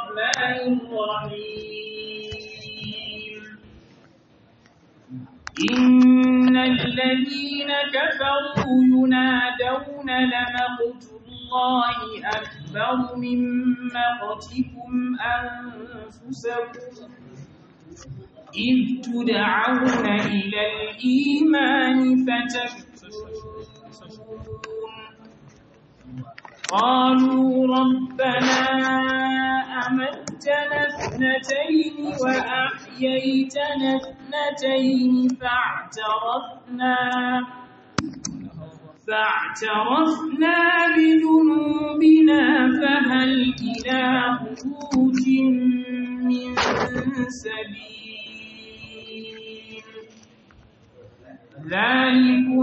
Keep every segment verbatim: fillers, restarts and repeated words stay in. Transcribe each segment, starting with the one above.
الرحمن الرحيم إن الذين كفروا ينادون لمقت الله أكبر من مقتكم أنفسكم إذ تدعون إلى الإيمان فتكفرون قالوا ربنا أمتنا اثنتين وأحييتنا اثنتين فاعترفنا فاعترفنا بذنوبنا فهل إلى خروج من سبيل ذلكم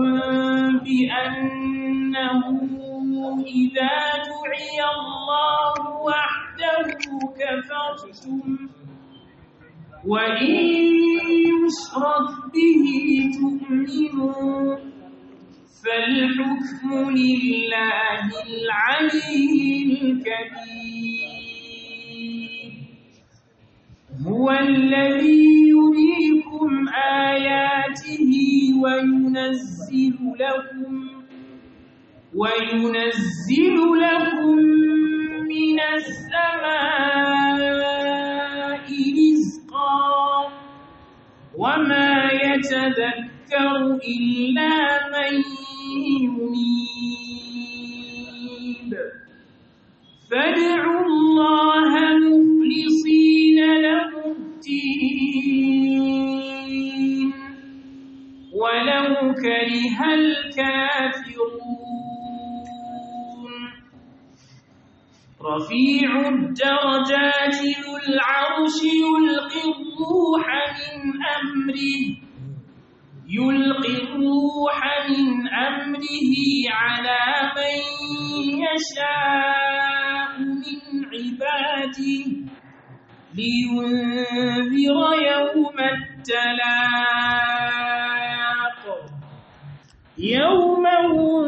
بأنه إذا دعي الله وحده كفرتم وإن يشرك به تؤمنوا فالحكم لله العلي الكبير هو الذي يريكم آياته وينزل لكم وينزل لكم من السماء رزقا وما يتذكر إلا من ينيب فادعوا الله مخلصين له الدين ولو كره الكافرون رفيع الدرجات ذو العرش يلقي الروح من أمره يلقي الروح من أمره على من يشاء من عباده لينذر يوم التلاق يوم هم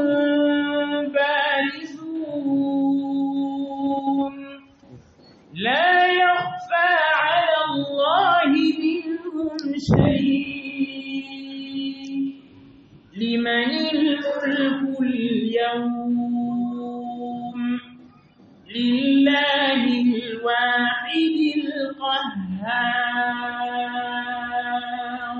بارزون لا يخفى على الله منهم شيء لمن الملك اليوم لله الواحد القهار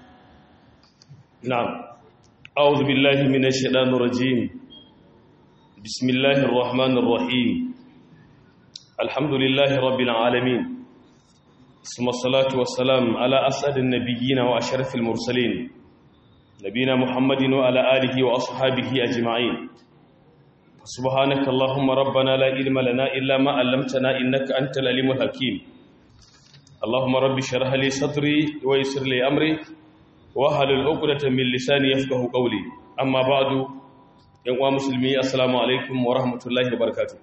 نعم أعوذ بالله من الشيطان الرجيم بسم الله الرحمن الرحيم الحمد لله رب العالمين ثم الصلاة والسلام على أسعد النبيين وأشرف المرسلين نبينا محمد وعلى آله وأصحابه أجمعين سبحانك اللهم ربنا لا علم لنا إلا ما علمتنا إنك أنت العليم الحكيم اللهم رب اشرح لي صدري ويسر لي أمري واحلل عقدة من لساني يفقهوا قولي أما بعد يا مسلمي السلام عليكم ورحمة الله وبركاته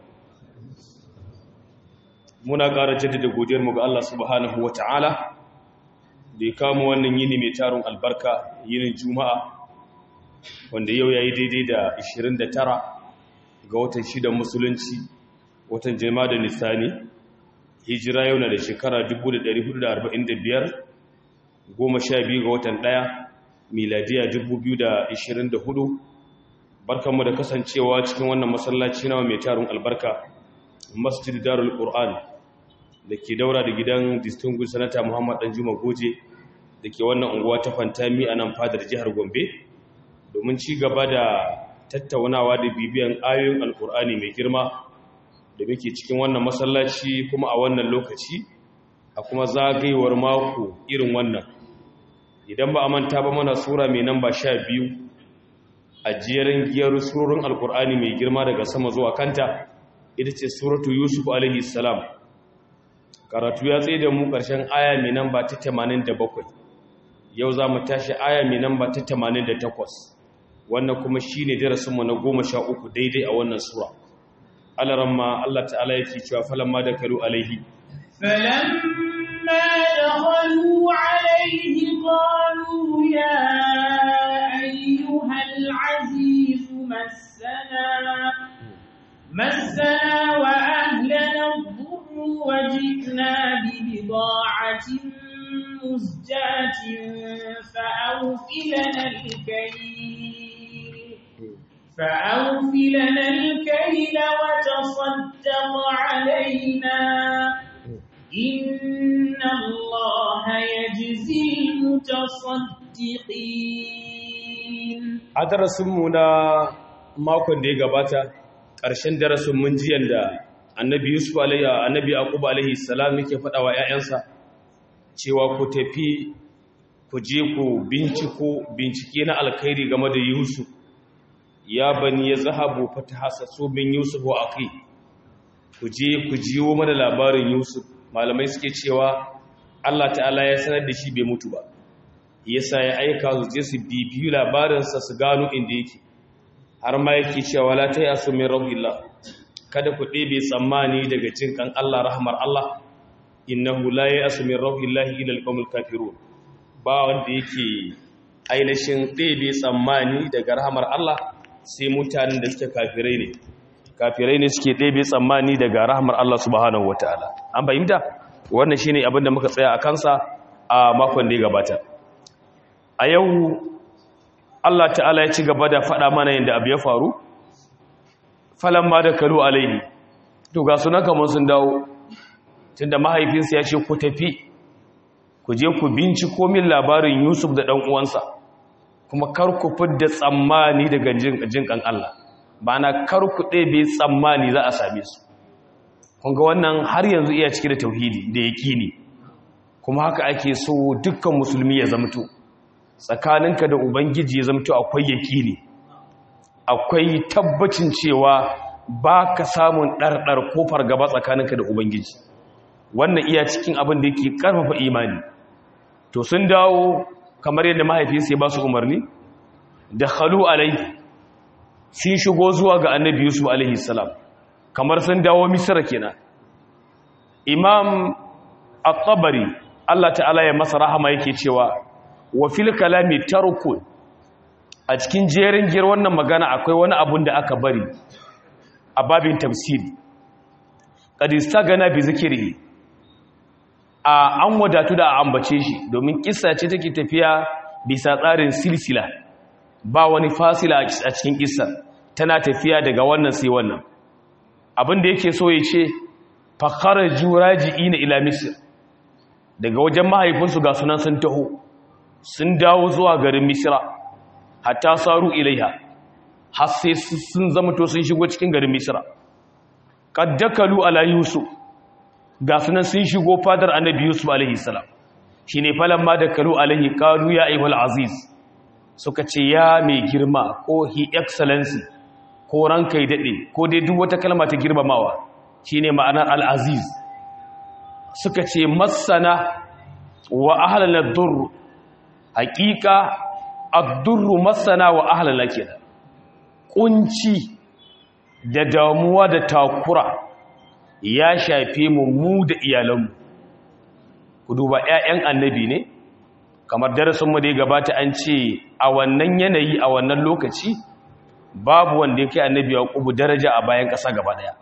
muna ƙara jaddada godiyarmu ga Allah subhanahu wa ta'ala da ya kama wannan yini mai tarin albarka yinin juma'a wanda yau ya yi daidai da ashirin da tara ga watan shidan musulunci watan jama'a da nisani hijira yau na da shekara dubu da ɗari hudu da arba'in da biyar goma sha biyu ga watan ɗaya miladiya dubu biyu da ashirin da hudu barkanmu da kasancewa cikin wannan masallaci nawa mai tarin albarka masjid darul qur'an da ke daura da gidan distinguished senator Muhammad Danjuma Goje da ke wannan unguwa ta Fantami a nan fadar jihar Gombe domin ci gaba da tattaunawa da bibiyan ayoyin alkur'ani mai girma da muke cikin wannan masallaci kuma a wannan lokaci a kuma zagayewar mako irin wannan idan ba a manta ba mana sura mai namba sha biyu a jerin giyar surorin alkur'ani mai girma daga sama zuwa kanta ita ce suratu yusuf alaihi salam karatu ya tsaye da mu ƙarshen aya mai namba ta tamanin da bakwai yau za mu tashi aya mai namba ta tamanin da takwas wannan kuma shi ne darasinmu na goma sha uku daidai a wannan sura alaramma Allah ta'ala yake cewa falamma da kalu alaihi falamma dakhalu alaihi qalu ya ayyuhal aziz massana مسنا وأهلنا الضر وجئنا ببضاعة مزجاة فأوفلنا الكيل فأوفلنا الكيل وتصدق علينا إن الله يجزي المتصدقين. a darasinmu na makon da ya gabata ƙarshen darasin mun ji yanda annabi Yusuf alaihi annabi Yaqub alaihi salam yake faɗa wa ƴaƴansa cewa ku tafi ku je ku binciko bincike na alkhairi game da Yusuf ya bani yazhabu fatahassasu min Yusuf wa akhi ku je ku jiwo mana labarin Yusuf. Malamai suke cewa Allah ta'ala ya sanar da shi bai mutu ba yasa ya aika su je su bibiyu labarinsa su gano inda yake har ma yake cewa la tayasu min rabbillah kada ku ɗebe tsammani daga jinkan Allah rahmar Allah innahu la yasu min rabbillah ila alqawmil kafirun ba wanda yake ainihin ɗebe tsammani daga rahmar Allah sai mutanen da suke kafirai ne kafirai ne suke ɗebe tsammani daga rahmar Allah subhanahu wataala an bayyana wannan shine abin da muka tsaya a kansa a makon da ya gabata. A yau Allah ta'ala ya ci gaba da faɗa mana yadda abu ya faru falan ma da kalu alaihi to ga suna kamar sun dawo tunda mahaifinsa ya ce ku tafi ku je ku binciko min labarin Yusuf da ɗan uwansa kuma kar ku fidda tsammani daga jinkan Allah ba na kar ku ɗebe tsammani za a same su kun ga wannan har yanzu iya cike da tauhidi da yaƙini kuma haka ake so dukkan musulmi ya zamto tsakaninka da ubangiji ya zamto akwai yaƙini akwai tabbacin cewa ba ka samun ɗarɗar ko fargaba tsakaninka da ubangiji wannan iya cikin abin da yake ƙarfafa imani to sun dawo kamar yadda mahaifinsa ya ba su umarni da khalu alaihi sun shigo zuwa ga annabi Yusuf alaihi salam kamar sun dawo misra kenan. Imam at-Tabari Allah ta'ala ya masa rahama yake cewa wa fil kalami tarkun a cikin jerin gir wannan magana akwai wani abun da aka bari a babin tafsiri qad istagana bi zikri a an wadatu da ambace shi domin kissa ce take tafiya bisa tsarin silsila ba wani fasila a cikin kissa tana tafiya daga wannan sai wannan abin da yake so ya ce fa kharaju raji'ina ila misr daga wajen mahaifinsu ga sunan sun taho sun dawo zuwa garin misra hatta saru ilaiha har sai sun zama to sun shigo cikin garin misra qaddakalu ala yusuf ga sunan sun shigo fadar annabi yusuf alaihi salam shine falamma dakalu alaihi qalu ya ayyuhal aziz suka ce ya mai girma ko hi excellency ko ranka yi dade ko dai duk wata kalma ta girmamawa shine ma'anar al-aziz suka ce masana wa ahlana ad-durr haqiqa ad-durr masana wa ahlana kenan kunci da damuwa da takura ya shafe mu mu da iyalanmu ku duba ƴaƴan annabi ne kamar darasin mu da ya gabata an ce a wannan yanayi a wannan lokaci babu wanda yake annabi Yaqubu daraja a bayan ƙasa gaba daya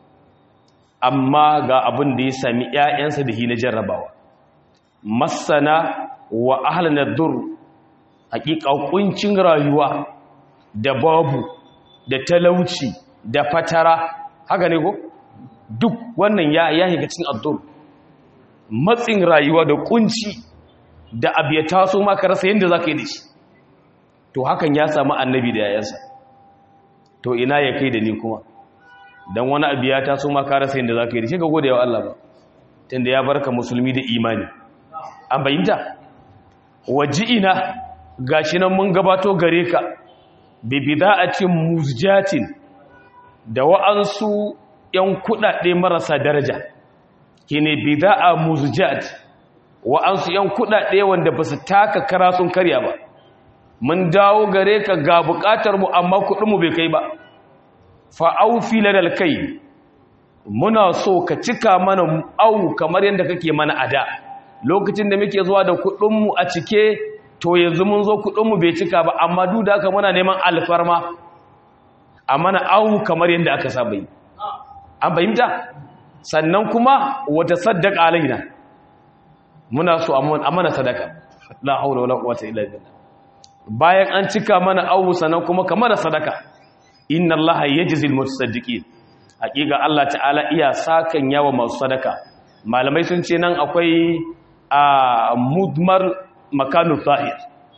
amma ga abin da ya sami ƴaƴansa da hina jarrabawa masana wa ahlana dur hakika kuncin rayuwa da babu da talauci da fatara haka ne ko duk wannan ya ya shiga cikin addur matsin rayuwa da kunci da abu ya taso maka rasa yanda zaka yi da shi to hakan ya samu annabi da yayansa to ina ya kai da ni kuma dan wani abu ya taso maka rasa yanda zaka yi da shi ga gode wa Allah ba tunda ya barka musulmi da imani an bayyana waji'ina gashi nan mun gabato gare ka bi bida'atin muzjatin da wa'ansu yan kudade marasa daraja kine bida'a muzjat wa'ansu yan kudade wanda basu taka kara sun karya ba mun dawo gare ka ga bukatar mu amma kudin mu bai kai ba fa aufi ladal kai muna so ka cika mana au kamar yanda kake mana ada lokacin da muke zuwa da kudin mu a cike to yanzu mun zo kudin mu bai cika ba amma duk da haka muna neman alfarma a mana au kamar yanda aka saba yi an fahimta sannan kuma wata sadaka alaina muna so a mana sadaka la haula wala quwwata illa billah bayan an cika mana awu sannan kuma ka mana sadaka inna allaha yajzil mutasaddiqin hakika Allah ta'ala iya sakan yawa masu sadaka malamai sun ce nan akwai a mudmar makanu zahir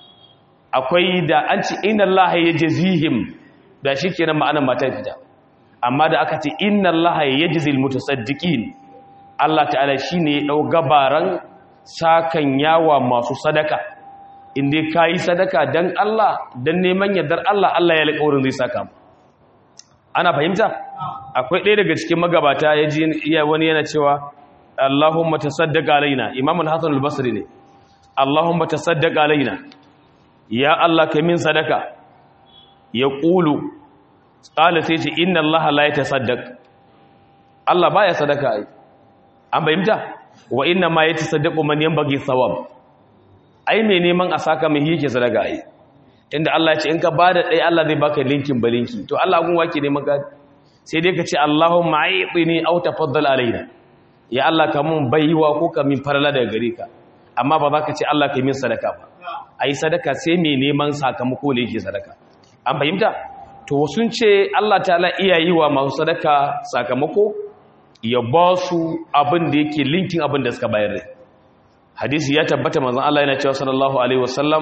akwai da an ce inna allaha yajzihim da shikenan ma'anar mata fita amma da aka ce inna allaha yajzil mutasaddiqin Allah ta'ala shine ya dau gabaran sakan yawa masu sadaka inda kai sadaka dan Allah dan neman yardar Allah Allah ya alƙawarin zai saka mu ana fahimta akwai ɗaya daga cikin magabata yaji iya wani yana cewa Allahumma tasaddaq alaina Imam al-Hasan al-Basri ne Allahumma tasaddaq alaina ya Allah kai min sadaka ya qulu qala sai ce inna allaha la yatasaddaq Allah baya sadaka ai an bayyana wa inna ma yatasaddaqu man yanbaghi thawab ai me neman a saka mai yake sadaka ai inda Allah ya ce in ka bada dai Allah zai baka linkin balinki to Allah gun wake neman ka sai dai ka ce Allahumma a'tini aw tafaddal alaina ya Allah ka mun baiwa ko ka min farala daga gare ka amma ba za ka ce Allah ka min sadaka ba ai sadaka sai me neman sakamako ne yake sadaka an fahimta to sun ce Allah ta'ala iya yi wa masu sadaka sakamako ya ba su abin da yake linkin abin da suka bayar rai hadisi ya tabbata manzon Allah yana cewa sallallahu alaihi wasallam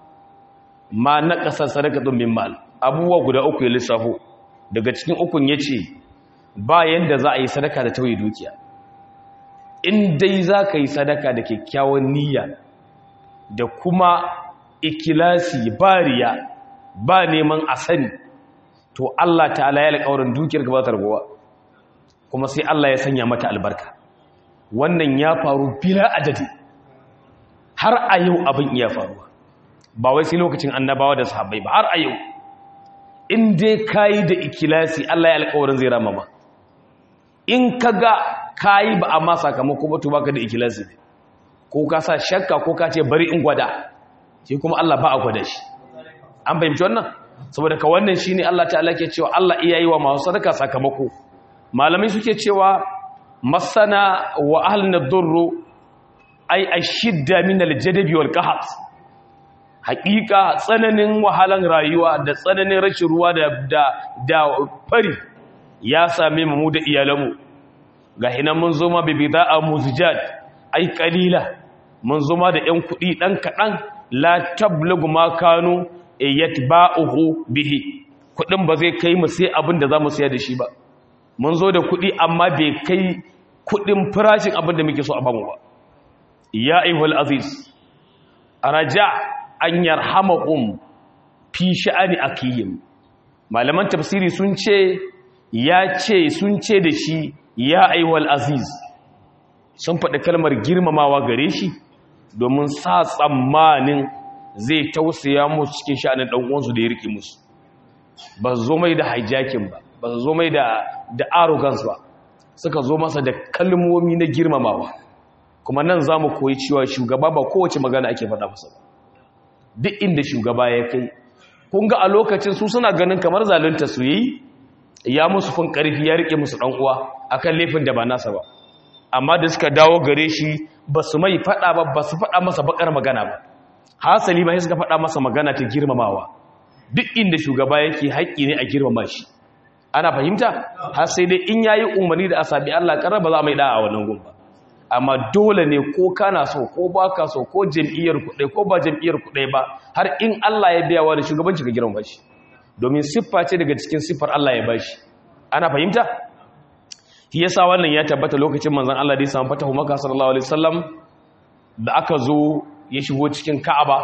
ma naqasa sadaqatun min mal abubuwa guda uku ya lissafo daga cikin ukun yace ba yanda za a yi sadaka da tauye dukiya in dai za ka yi sadaka da kyakkyawan niyya da kuma ikilasi bariya ba neman a sani to Allah ta'ala ya alƙawarin dukiyar gaba targowa kuma sai Allah ya sanya mata albarka wannan ya faru bila adadi har a yau abin iya faruwa ba wai sai lokacin annabawa da sahabbai ba har a yau in dai kayi da ikilasi Allah ya alƙawarin zai rama ma in kaga kayi ba amma sakamako ba to baka da ikilasi ne ko ka sa shakka ko ka ce bari in gwada sai kuma Allah ba a gwada shi an fahimci wannan saboda ka wannan shine Allah ta'ala ke cewa Allah iya yi wa masu sadaka sakamako malamai suke cewa masana wa ahlun ad-durr ay ashidda min al-jadbi wal qahat haqiqa tsananin wahalan rayuwa da tsananin rashin ruwa da da, da fari ya same mu da iyalanmu ga hinan mun zo ma bi bida'a muzjad ay qalila mun zo ma da yan kudi dan kadan la tablagu ma kanu yatba'uhu bihi kudin ba zai kai mu sai abin da zamu sayar da shi ba mun zo da kudi amma bai kai kudin farashin abin da muke so a bamu ba ya ayyuhal aziz araja an yarhamakum fi sha'ani akiyim malaman tafsiri sun ce ya ce sun ce da shi ya ayyuhal aziz sun faɗi kalmar girmamawa gare shi domin sa tsammanin zai tausaya musu cikin sha'anin dan uwansu da ya rike musu ba zo mai da hijacking ba ba zo mai da da arrogance ba suka zo masa da kalmomi na girmamawa kuma nan zamu koyi cewa shugaba ba kowace magana ake faɗa masa duk inda shugaba ya kai kun ga a lokacin su suna ganin kamar zalunta su yi ya musu fin karfi ya rike musu dan uwa akan laifin da ba nasa ba amma da suka dawo gare shi ba su mai faɗa ba ba su faɗa masa bakar magana ba hasali ma suka faɗa masa magana ta girmamawa duk inda shugaba yake haƙƙi ne a girmama shi ana fahimta har sai dai in yayi umarni da asabi Allah karar ba za mai da a wannan gun ba amma dole ne ko kana so ko baka so ko jam'iyyar ku dai ko ba jam'iyyar ku dai ba har in Allah ya biya wa da shugabanci ka girmama shi domin siffa ce daga cikin siffar Allah ya bashi ana fahimta shi yasa wannan ya tabbata lokacin manzon Allah da ya samu fatahu Makka sallallahu alaihi wasallam da aka zo ya shigo cikin Ka'aba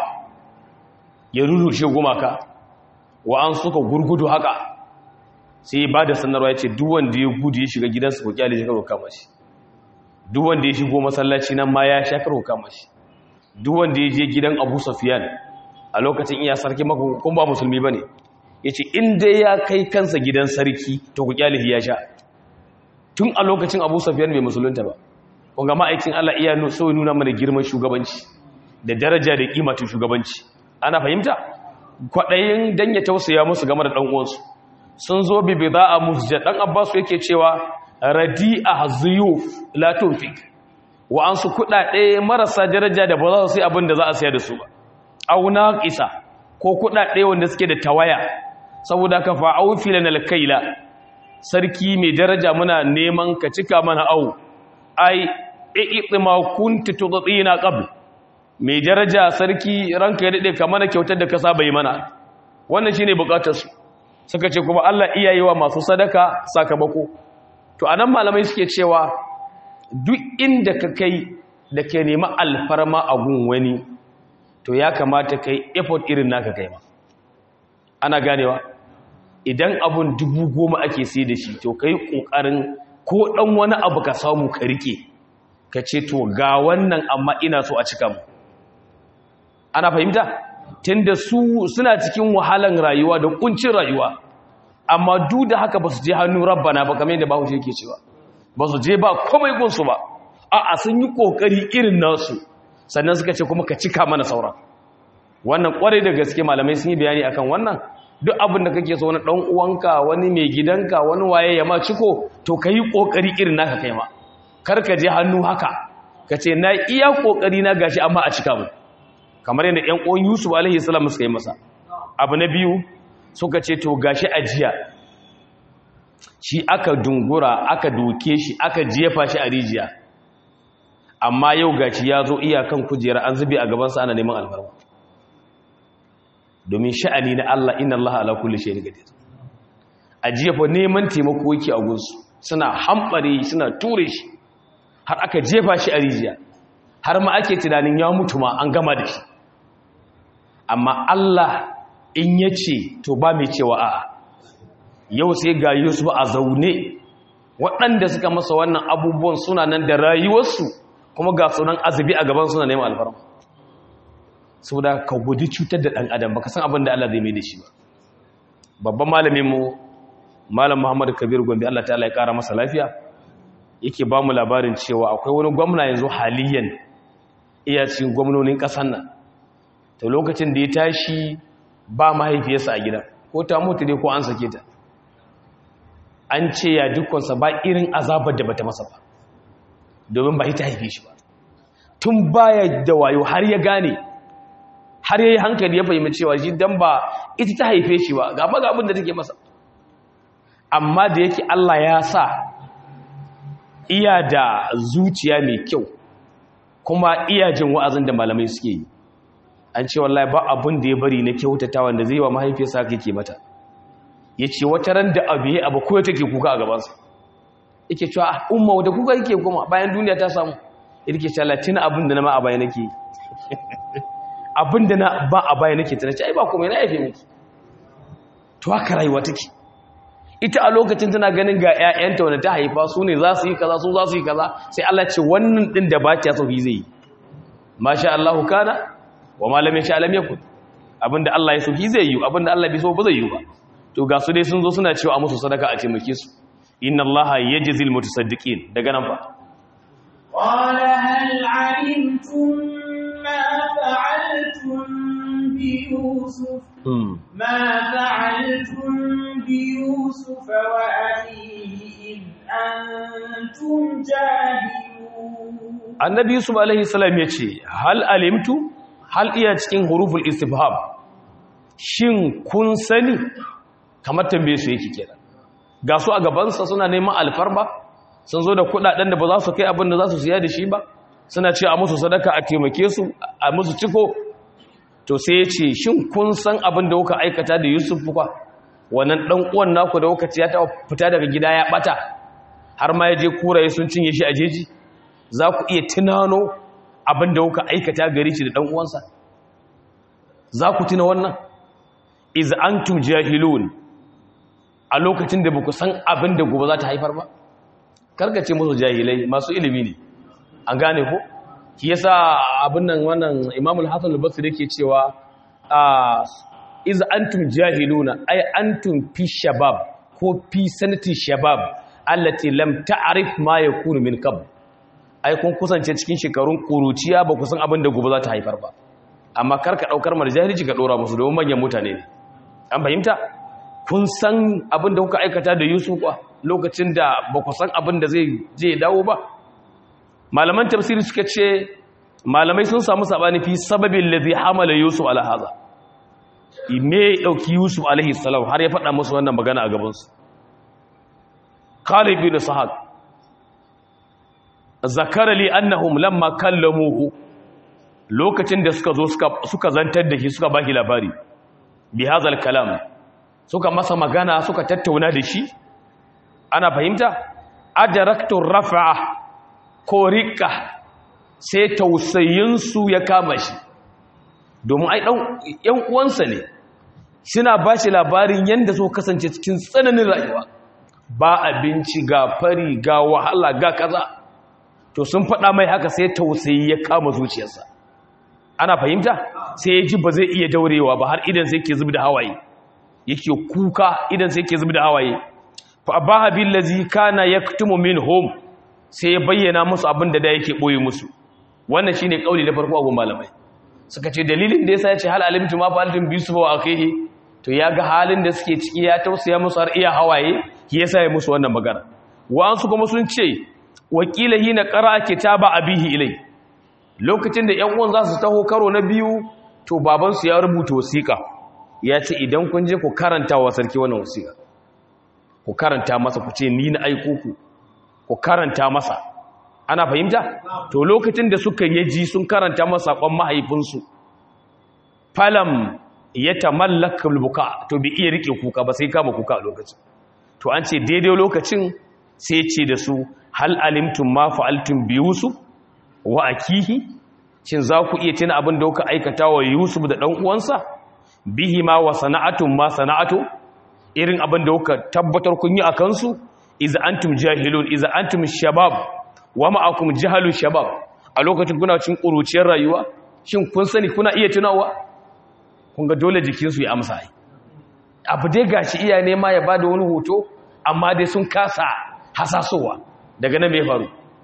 ya rurrushe gumaka wa an suka gurgudu haka sai ba da sanarwa ya ce duk wanda ya gudu ya shiga gidansa ko kyale shi karo kama shi duk wanda ya shigo masallaci nan ma ya sha karo kama shi duk wanda ya je gidan Abu Sufyan a lokacin iya sarki maka kun ba musulmi bane yace in dai ya kai kansa gidan sarki to ku kyale ya sha tun a lokacin Abu Sufyan bai musulunta ba kun ga ma'aikin Allah iya so ya nuna mana girman shugabanci da daraja da kimatin shugabanci ana fahimta kwadayin dan ya tausaya musu game da dan uwansu sun zo bi bida'a musjad dan Abbas yake cewa radi'a zuyuf la tunfik wa an su kudade marasa daraja da ba za su yi abin da za a sayar da su ba au naqisa ko kudade wanda suke da tawaya saboda ka fa au filan alkaila sarki mai daraja muna neman ka cika mana au ai i'tima kunta tudina qabl mai daraja sarki ranka ya dade ka mana kyautar da ka saba yi mana wannan shine bukatar su suka ce kuma Allah iyayewa masu sadaka sakamako to anan malamai suke cewa duk inda ka kai da ke nema alfarma a gun wani to ya kamata kai effort irin naka kai ma ana ganewa idan abun dubu goma ake sai da shi to kai kokarin ko dan wani abu ka samu ka rike ka ce to ga wannan amma ina so a cika mu ana fahimta tunda su suna cikin wahalan rayuwa da kuncin rayuwa amma duk da haka ba su je hannu rabbana ba kamar yadda bahaushe yake cewa ba su je ba komai gunsu ba a'a sun yi kokari irin nasu sannan suka ce kuma ka cika mana sauran wannan kwarai da gaske malamai sun yi bayani akan wannan duk abin da kake so wani dan uwanka wani mai gidanka wani waye ya ma ciko to kai kokari irin naka kai ma kar ka je hannu haka ka ce na iya kokari na gashi amma a cika mu kamar yadda ƴan uwan Yusuf alaihi salam suka yi masa abu na biyu suka ce to gashi ajiya shi aka dungura aka doke shi aka jefa shi a rijiya amma yau gashi ya zo iyakan kujera an zube a gabansa ana neman alfarma domin sha'ani na Allah inna Allah ala kulli shay'in qadir ajiya fa neman taimako yake a gunsu suna hambare suna ture shi har aka jefa shi a rijiya har ma ake tunanin ya mutu ma an gama da shi amma Allah in yace to ba mai cewa a'a yau sai ga Yusuf a zaune waɗanda suka masa wannan abubuwan suna nan da rayuwarsu kuma ga sunan azabi a gaban suna neman alfarma saboda ka guji cutar da ɗan adam baka san abin da Allah zai mai da shi ba babban malamin mu malam Muhammad Kabir Gombe Allah ta'ala ya kara masa lafiya yake ba mu labarin cewa akwai wani gwamna yanzu haliyan iya cikin gwamnonin ƙasar nan to lokacin da ya tashi ba mahaifiyarsa a gidan ko ta mutu dai ko an sake ta an ce ya dukkansa ba irin azabar da bata masa ba domin ba ita haife shi ba tun baya da wayo har ya gane har yayi hankali ya fahimci cewa shi dan ba ita ta haife shi ba ga ba abin da take masa amma da yake Allah ya sa iya da zuciya mai kyau kuma iya jin wa'azin da malamai suke yi an ce wallahi ba abin da ya bari na kyautata wanda zai wa mahaifiyarsa kake mata yace wata ran da abu yayi abu ko take kuka a gabansa yake cewa umma wanda kuka yake kuma bayan duniya ta samu yake cewa latina abin da na ma a baya nake abin da na ba a baya nake tana ce ai ba komai na yafe miki to haka rayuwa take ita a lokacin tana ganin ga ƴaƴanta wanda ta haifa su ne za su yi kaza su za su yi kaza sai Allah ce wannan din da ba ta so zai yi masha Allah kana wa ma lam yasha lam yakun abinda Allah ya so zai yi abinda Allah bai so ba zai yi ba to ga su dai sun zo suna cewa a musu sadaka a taimake su inna allaha yajzil mutasaddiqin daga nan fa qala hal alimtum ma fa'altum bi yusuf ma fa'altum bi yusuf wa akhihi id antum jahilun annabi yusuf alaihi salam yace hal alimtu hal iya cikin huruful istifham shin kun sani kamar tambaye su yake kenan ga su a gabansa suna neman alfarma sun zo da kudaden da ba za su kai abin da za su siya da shi ba suna ce a musu sadaka a taimake su a musu ciko to sai ya ce shin kun san abin da kuka aikata da Yusuf kuwa wannan dan uwan naku da kuka ci ya ta fita daga gida ya bata har ma ya je kuraye sun cinye shi a jeji za ku iya tunano abin da kuka aikata gare shi da dan uwansa za ku tuna wannan iz antum jahilun a lokacin da baku san abin da gobe za ta haifar ba karkace musu jahilai masu ilimi ne an gane ko ki yasa abin nan wannan Imam al-Hasan al-Basri yake cewa iz antum jahiluna ay antum fi shabab ko fi sanati shabab allati lam ta'rif ma yakunu min qabl ai kun kusance cikin shekarun kuruciya ba ku san abin da gobe za ta haifar ba amma karka daukar mar jahilci ka dora musu domin manyan mutane ne an fahimta kun san abin da kuka aikata da Yusuf lokacin da ba ku san abin da zai je dawo ba malaman tafsiri suka ce malamai sun samu sabani fi sababin ladhi hamala Yusuf ala hadha me dauki Yusuf alaihi salam har ya faɗa musu wannan magana a gaban su qala ibn sahab zakara li annahum lamma kallamuhu lokacin da suka zo suka suka zantar da shi suka baki labari bi hadha kalam suka masa magana suka tattauna da shi ana fahimta adraktu raf'a ko riqa sai tausayin su ya kama shi domin ai dan yan uwansa ne suna bashi labarin yanda so kasance cikin tsananin rayuwa ba abinci ga fari ga wahala ga kaza to sun faɗa mai haka sai tausayi ya kama zuciyarsa ana fahimta sai ya ji ba zai iya daurewa ba har idan sai ke zubi da hawaye yake kuka idan sai ke zubi da hawaye fa abaha billazi kana yaktumu minhum sai ya bayyana musu abin da da yake boye musu wannan shine kauli da farko a malamai suka ce dalilin da yasa ya ce hal alimtu ma fa'altum bi yusuf wa akhihi to ya ga halin da suke ciki ya tausaya musu har iya hawaye yasa ya musu wannan magana wa an su kuma sun ce wakila hina qara'a kitaba abihi ilai lokacin da ƴan uwan za su taho karo na biyu to baban su ya rubuta wasiƙa ya ce idan kun je ku karanta wa sarki wannan wasiƙa ku karanta masa ku ce ni na aiko ku ku karanta masa ana fahimta to lokacin da suka yaji sun karanta masa sakon mahaifinsu falam yatamallaka albuka to bi iya rike kuka ba sai kama kuka a lokacin to an ce daidai lokacin sai ce da su hal alimtum ma fa'altum bi yusuf wa akihi shin za ku iya tuna abin da kuka aikata wa yusuf da dan uwansa bihi ma wa sana'atum ma sana'atu irin abin da kuka tabbatar kun yi akan su iza antum jahilun iza antum shabab wa ma'akum jahalu shabab a lokacin kuna cin kuruciyar rayuwa shin kun sani kuna iya tunawa kun ga dole jikin su ya amsa ai abu dai gashi iya nema ya bada wani hoto amma dai sun kasa hasasowa daga nan me faru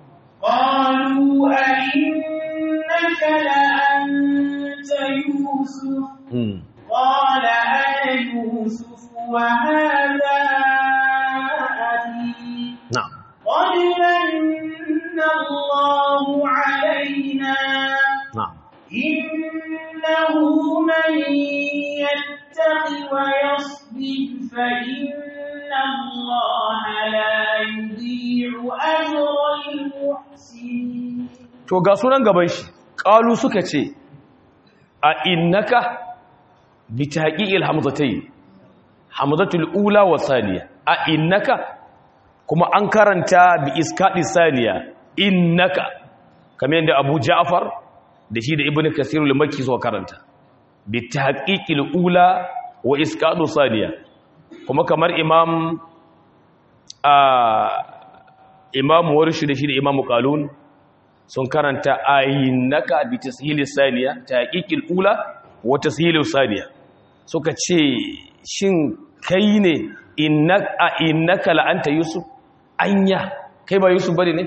qalu a innaka la anta yusuf qala ana yusuf wa hadha abi na'am qad manna Allahu alayna na'am innahu man yattaqi wa yasbir fa inna Allaha la yudhi'u ajral muhsinin to ga sunan gaban shi qalu suka ce a innaka bi tahqiqil hamzatayn hamzatul ula wa thaniya a innaka kuma an karanta bi iskadi thaniya innaka kamar yadda Abu Ja'far da shi da Ibn Kathir al-Makki suka karanta bi tahqiqil ula wa iskadu thaniya kuma kamar imam a imam warshi da shi da imam qalun sun karanta ayyinaka bi tashilis saniya tahqiqil ula wa tashilus saniya suka ce shin kai ne innaka innaka la anta yusuf anya kai ba yusuf bane ne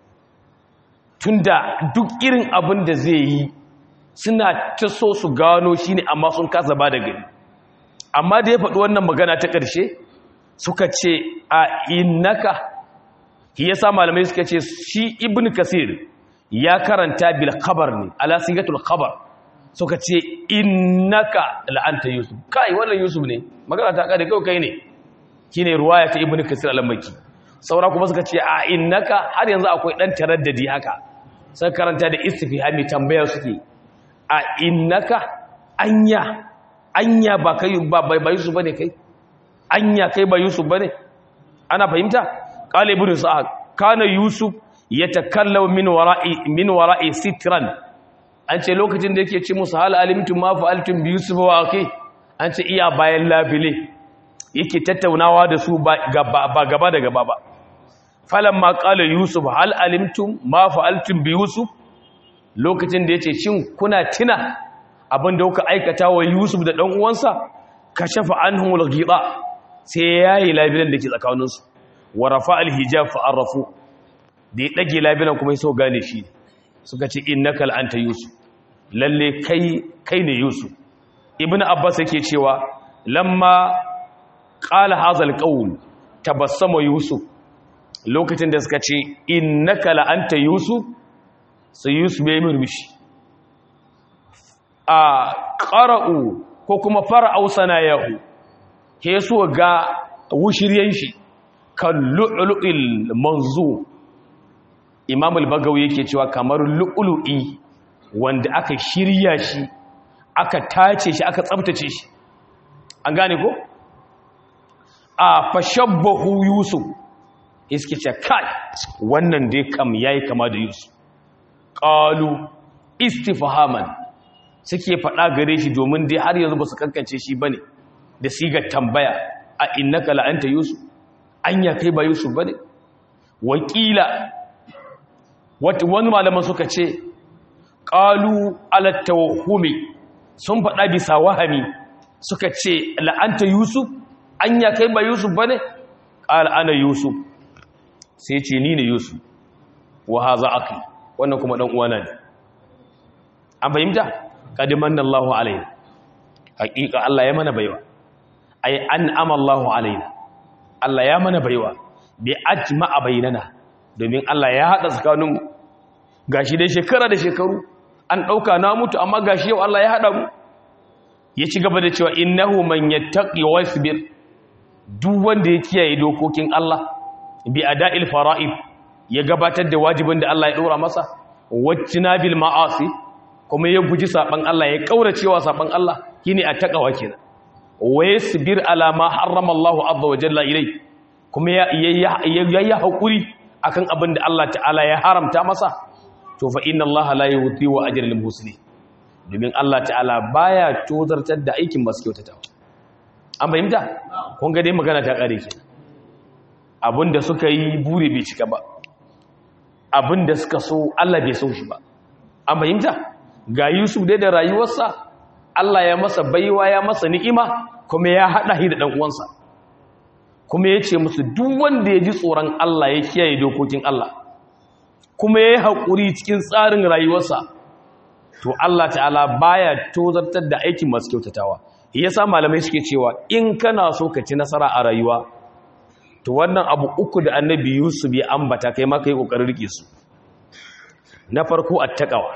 tunda duk irin abin da zai yi suna ta so su gano shine amma sun kasa ba da gani amma da ya faɗi wannan magana ta ƙarshe suka ce a innaka shi yasa malamai suka ce shi ibn kasir ya karanta bil khabar ne ala sigatul khabar suka ce innaka la anta yusuf kai wannan yusuf ne magana ta kada kai kai ne shine ruwaya ta ibn kasir al-makki saura kuma suka ce a innaka har yanzu akwai dan taraddadi haka sai karanta da istifhami tambaya suke a innaka anya anya ba kai ba ba yusuf bane kai anya kai ba yusuf bane ana fahimta qala ibn sa'ad kana yusuf yatakallamu min wara'i min wara'i sitran an ce lokacin da yake ce musu hal alimtum ma fa'altum bi yusuf wa akhi an ce iya bayan labile yake tattaunawa da su ba gaba da gaba ba falamma qala yusuf hal alimtum ma fa'altum bi yusuf lokacin da yace shin kuna tuna abin da kuka aikata wa yusuf da dan uwansa kashafa anhumul ghida sai yayi labilan dake tsakaninsu wa rafa al hijab fa arafu da ya dage labilan kuma yaso gane shi suka ce innaka la anta yusuf lalle kai kai ne yusuf ibnu abbas yake cewa lamma qala hadha alqawl tabassama yusuf lokacin da suka ce innaka la anta yusuf sai yusuf bai murmushi a qara'u ko kuma fara'u sanayahu ke so ga wushiryen shi kan lu'lu'il manzu imam al-bagawi yake cewa kamar lu'lu'i wanda aka shirya shi aka tace shi aka tsabtace shi an gane ko a fashabbahu yusuf iske ce kai wannan dai kam yayi kama da yusuf qalu istifhaman suke faɗa gare shi domin dai har yanzu ba su kankance shi bane da sigar tambaya a innaka la anta yusuf anya kai ba yusuf bane wakila wani malaman suka ce qalu ala tawhumi sun faɗa bisa wahami suka ce la anta yusuf anya kai ba yusuf bane qala ana yusuf sai ce ni ne yusuf wa hadha akhi wannan kuma dan uwana ne an fahimta qad manna Allahu alaina haqiqa Allah ya mana baiwa ay an'ama Allahu alaina Allah ya mana baiwa bi ajma'a bainana domin Allah ya hada tsakanin gashi dai shekara da shekaru an dauka na mutu amma gashi yau Allah ya hada mu ya ci gaba da cewa innahu man yattaqi wa yasbir duk wanda ya kiyaye dokokin Allah bi ada'il fara'id ya gabatar da wajibin da Allah ya dora masa wajtinabil ma'asi kuma ya guji saban Allah ya kauracewa saban Allah shine attaqwa kenan wa yasbir ala ma harrama Allah azza wa jalla ilai kuma ya ya hakuri akan abin da Allah ta'ala ya haramta masa to fa inna Allah la yudhi'u ajral muslimin domin Allah ta'ala baya tozartar da aikin masu kyautatawa an fahimta kun ga dai magana ta kare kenan abinda suka yi buri bai cika ba abinda suka so Allah bai so shi ba an fahimta ga Yusuf dai da rayuwarsa Allah ya masa baiwa ya masa ni'ima kuma ya hada shi da dan uwansa kuma yace musu duk wanda ya ji tsoron Allah ya kiyaye dokokin Allah kuma yayi hakuri cikin tsarin rayuwarsa to Allah ta'ala baya tozartar da aikin masu kyautatawa yasa malamai suke cewa in kana so ka ci nasara a rayuwa to wannan abu uku da annabi Yusuf ya ambata kai ma kai kokarin rike su na farko attaqwa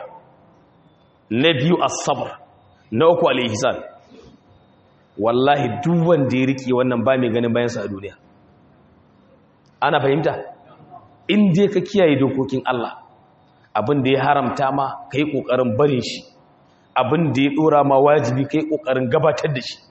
na biyu as-sabr na uku al-ihsan wallahi duk wanda ya rike wannan ba mai ganin bayan sa a duniya ana fahimta in dai ka kiyaye dokokin Allah abin da ya haramta ma kai kokarin barin shi abin da ya dora ma wajibi kai kokarin gabatar da shi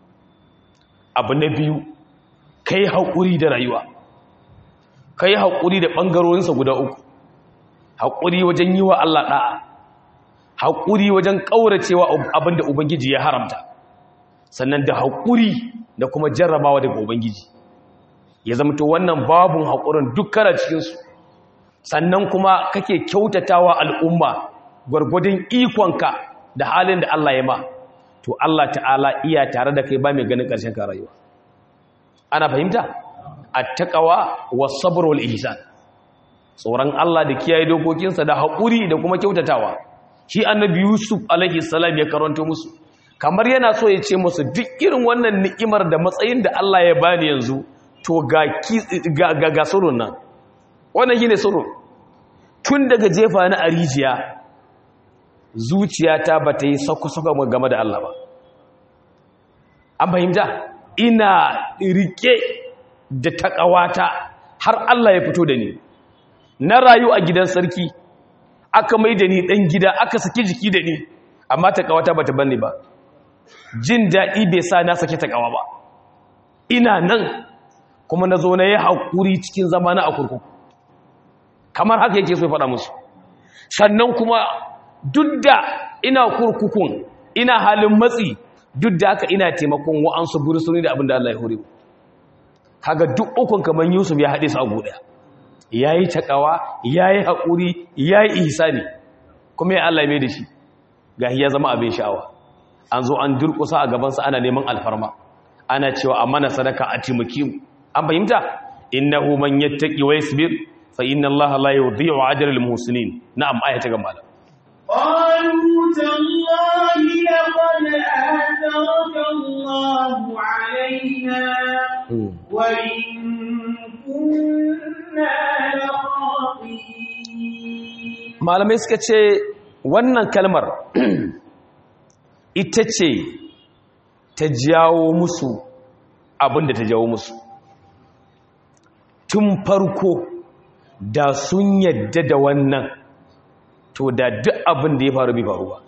abu na biyu kai haƙuri da rayuwa kai haƙuri da ɓangarorinsa guda uku haƙuri wajen yi wa Allah ɗa'a haƙuri wajen ƙauracewa abinda Ubangiji ya haramta sannan da haƙuri da kuma jarrabawa daga Ubangiji ya zama to wannan babun haƙurin dukkana cikinsu sannan kuma kake kyautatawa al'umma gwargwadon ikonka da halin da Allah ya ma to Allah ta'ala iya tare da kai ba mai ganin ƙarshen ka rayuwa ana fahimta attaqwa was-sabr wal-ihsan tsoron Allah da kiyaye dokokinsa da haƙuri da kuma kyautatawa shi annabi Yusuf alaihi salam ya karanto musu kamar yana so ya ce musu duk irin wannan ni'imar da matsayin da Allah ya bani yanzu to ga ga ga surun nan wannan shine surun tun daga jefa na arijiya zuciyata bata yi sako-sako game da Allah ba an fahimta ina rike da takawata har Allah ya fito da ni na rayu a gidan sarki aka mai da ni dan gida aka saki jiki da ni amma takawata bata banni ba jin daɗi bai sa na sake takawa ba ina nan kuma na zo na yi haƙuri cikin zamana a kurkuku kamar haka yake so ya faɗa musu sannan kuma duk da ina kurkukun ina halin matsi duk da haka ina taimakon wa'ansu burisuni da abin da Allah ya hore kaga duk ukun kaman Yusuf ya haɗe su a guda yayi takawa yayi haƙuri yayi ihsani kuma ya Allah mai da shi gahi ya zama abin sha'awa an zo an durƙusa a gaban sa ana neman alfarma ana cewa amana sadaka a timaki an fahimta innahu man yattaqi wa yasbir fa inna Allah la yudhi'u ajra al muhsinin na'am ayata gamba قالوا تالله لقد آثرك الله علينا وإن كنا لخاطئين. malamai suka ce wannan kalmar ita ce ta jawo musu abinda ta jawo musu tun farko. Da sun yadda da wannan to da duk abin da ya faru bai faru ba.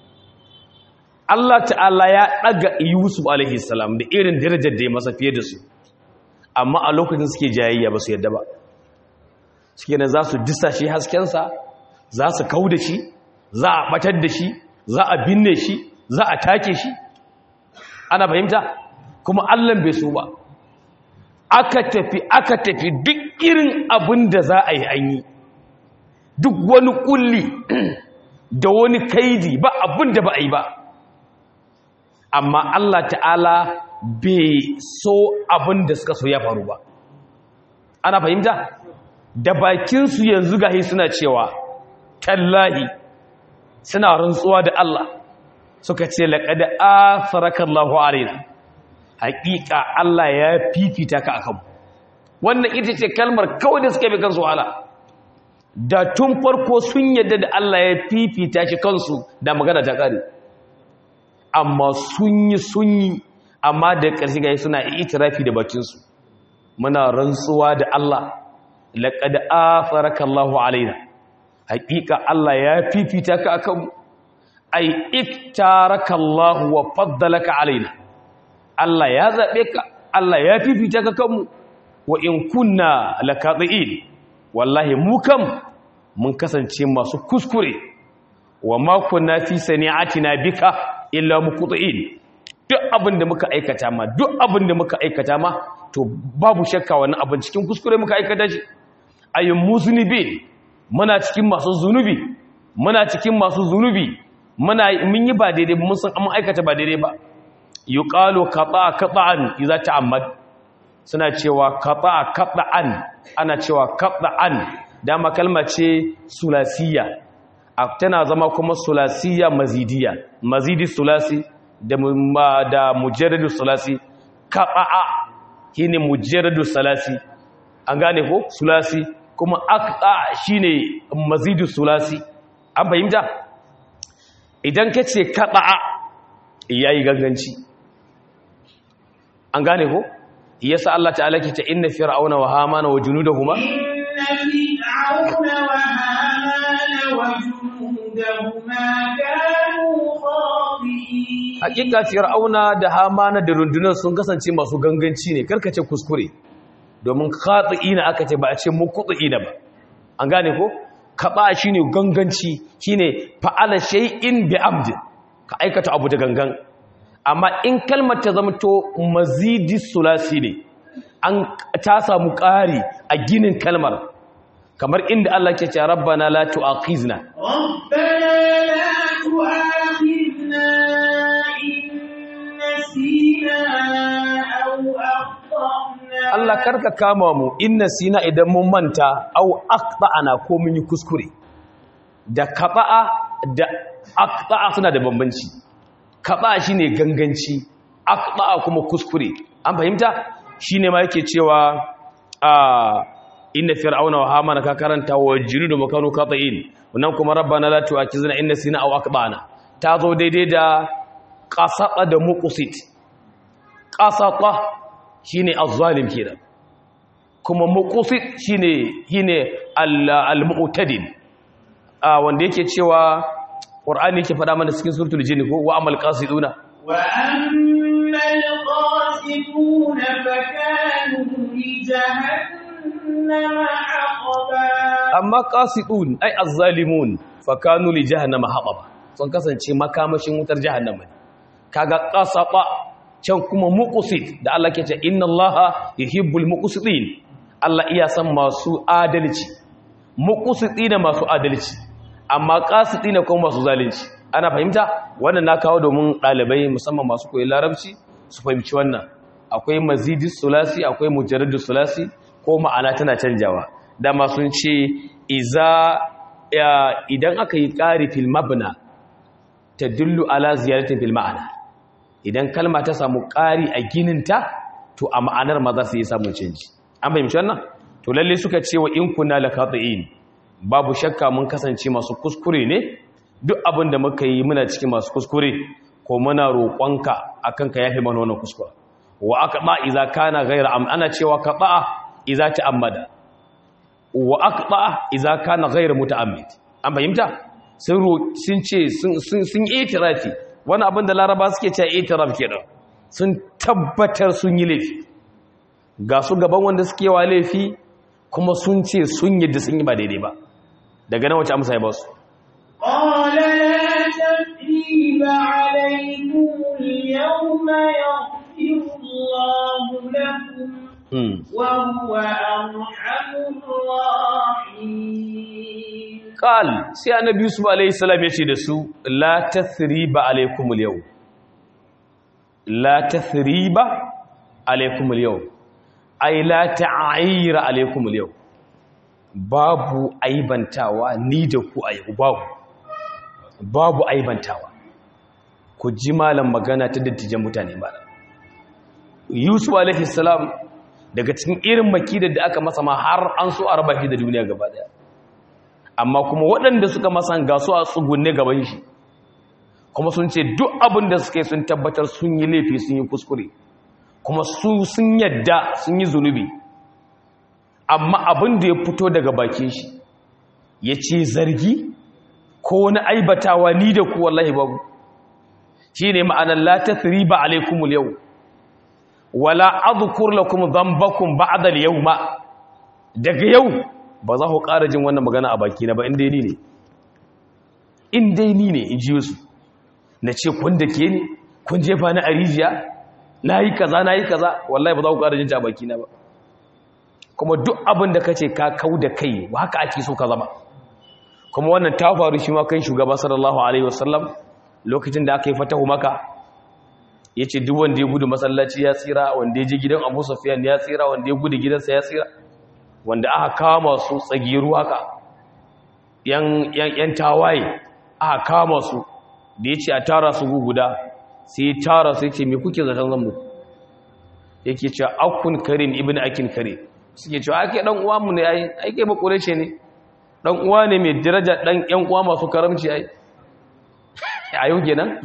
Allah ta'ala ya daga Yusuf alaihi salam da irin darajar da ya masa fiye da su, amma a lokacin suke jayayya ba su yadda ba. Suke nan za su disa shi haskensa, za su kau da shi, za a batar da shi, za a binne shi, za a take shi. Ana fahimta? Kuma Allah bai so ba. Aka tafi aka tafi duk irin abin da za a yi an yi, duk wani kulli da wani kaidi ba abin da ba a yi ba, amma Allah ta'ala bai so abin da suka so ya faru ba. Ana fahimta? Da bakinsu yanzu gahi suna cewa tallahi, suna rantsuwa da Allah, suka ce laqad atharaka Allahu alaina, haƙiƙa Allah ya fifita ka akan. Wannan ita ce kalmar kawai da suka bi kansu wahala. Da tun farko sun yadda da Allah ya fifita shi kansu da magana ta ƙare, amma sun yi sun yi, amma da ƙarshe ga suna itirafi da bakinsu. Muna rantsuwa da Allah, laqad atharaka Allahu alaina, haƙiƙa Allah ya fifita ka akan. Ai iktaraka Allah wa faddalaka alaina, Allah ya zaɓe ka, Allah ya fifita ka kanmu. Wa in kunna lakaɗi'in, wallahi mu kam mun kasance masu kuskure. Wa ma kunna fi sani'atina bika illa muqti'in. Duk abin da muka aikata ma, duk abin da muka aikata ma, to babu shakka wannan abin cikin kuskure muka aikata shi. Ayyun muznibin, muna cikin masu zunubi, muna cikin masu zunubi, muna mun yi ba daidai, mun san an aikata ba daidai ba. Yuqalu qata'a qata'an idza ta'ammad, suna cewa qata'a qata'an, ana cewa qata'an, dama kalma ce sulasiyya, tana zama kuma sulasiyya mazidiyya, mazidi sulasi da da mujarradu sulasi. Qata'a shine mujarradu sulasi, an gane ko sulasi, kuma aqta shine mazidu sulasi. An fahimta? Idan kace qata'a yayi ganganci, an gane ko yasa Allah ta'ala ke ta inna fir'auna wa hamana wa junudahuma inna fir'auna wa hamana wa junudahuma kanu khati'in. hakika fir'auna da hamana da rundunar sun kasance masu ganganci ne, karkace kuskure, domin khati'ina aka ce ba a ce muqti'ina ba. An gane ko kaba shine ganganci, shine fa'ala shay'in bi amd, ka aikata abu da gangan. Amma in kalmar ta zama to mazidi sulasi ne, an ta samu ƙari a ginin kalmar, kamar inda Allah ke ce rabbana la tu'akhizna rabbana la tu'akhizna in nasina aw akhtana. Allah karka kama mu in nasina idan mun manta, aw akhtana ko mun yi kuskure. Da kaba'a da akhtana suna da bambanci. Kaɓa shi ne ganganci, akɓa kuma kuskure. An fahimta? Shi ne ma yake cewa a inda fir'auna wa hamana ka karanta wa jiru da makanu kata'in, wannan kuma rabbana la tu'akhizna in nasina aw akhtana, ta zo daidai da qasata da muqsit. Qasata shine az-zalim kenan, kuma muqsit shine shine al-mu'tadil, wanda yake cewa Qur'ani yake faɗa mana cikin suratul jin ko wa amal qasiduna wa ammal qasiduna fakanu li jahannama haqaba. Amma qasidun ay az-zalimun fakanu li jahannama haqaba, sun kasance makamashin wutar jahannama. Kaga qasaba can kuma muqsit da Allah ke ce inna Allaha yuhibbul muqsitin, Allah iya san masu adalci, muqsitina masu adalci. Amma ƙasiɗi ne kuma masu zalunci. Ana fahimta? Wannan na kawo domin ɗalibai musamman masu koyi larabci su fahimci wannan. Akwai mazidis sulasi, akwai mujarradus sulasi, ko ma'ana tana canjawa. Dama sun ce iza idan aka yi ƙari fil mabna tadullu ala ziyaratin fil ma'ana, idan kalma ta samu ƙari a gininta to a ma'anar ma za su yi samun canji. An fahimci wannan? To lalle suka ce wa in kunna laqati'in, babu shakka mun kasance masu kuskure ne, duk abin da muka yi muna cikin masu kuskure, ko muna roƙonka akan ka yafe mana wannan kuskure. Wa aqba idza kana ghayra am, ana cewa qata'a idza ta'ammada, wa aqba idza kana ghayra muta'ammid. An fahimta? Sun sun ce sun sun sun itirafi, wani abin da Laraba suke cewa itiraf kenan, sun tabbatar sun yi laifi, ga su gaban wanda suke wa laifi kuma sun ce sun yi da sun yi ba daidai ba. Daga nan wace amsa ya ba su? قال لا تثريب عليكم اليوم يغفر الله لكم وهو أرحم الراحمين. قال سي النبي يوسف عليه السلام يشي da su la tathriba alaikum al-yawm, la tathriba alaikum al-yawm, ay la ta'ayira alaikum al-yawm, babu aibantawa ni da ku a yau, babu babu aibantawa. Ku ji malam magana ta dattijan mutane malam Yusuf alaihi salam, daga cikin irin makidar da aka masa ma har an so a raba shi da duniya gaba daya, amma kuma waɗanda suka masa gasu a tsugunne gaban shi kuma sun ce duk abin da suka yi sun tabbatar sun yi laifi, sun yi kuskure, kuma su sun yadda sun yi zunubi, amma abin da ya fito daga bakin shi ya ce zargi ko wani aibatawa ni da ku wallahi babu. Shi ne ma'anar la tathriba alaikumul yau, wala adhkur lakum dhanbakum ba'da al-yawma, daga yau ba za ku ƙara jin wannan magana a baki na ba, inda ni ne inda ni ne in ji Yusuf, na ce kun da ke ni, kun jefa ni a rijiya, na yi kaza na yi kaza, wallahi ba za ku ƙara jin ta a baki na ba. Kuma duk abin da kace ka kau da kai, haka ake so ka zama. Kuma wannan ta faru shi ma kan shugaba sallallahu alaihi wasallam lokacin da aka yi fatahu Makka, yace duk wanda ya gudu masallaci ya tsira, wanda ya je gidan Abu Sufyan ya tsira, wanda ya gudu gidansa ya tsira, wanda aka kama su tsagiru haka yan yan yan tawaye aka kama su, da yace a tara su guguda, sai tara sai ce me kuke zaton zan muku, yake cewa akun karim ibnu akin karim, suke cewa ake dan uwa mu ne, ai ai kai bakure ce ne, dan uwa ne mai daraja, dan yan uwa masu karamci, ai ayo kenan.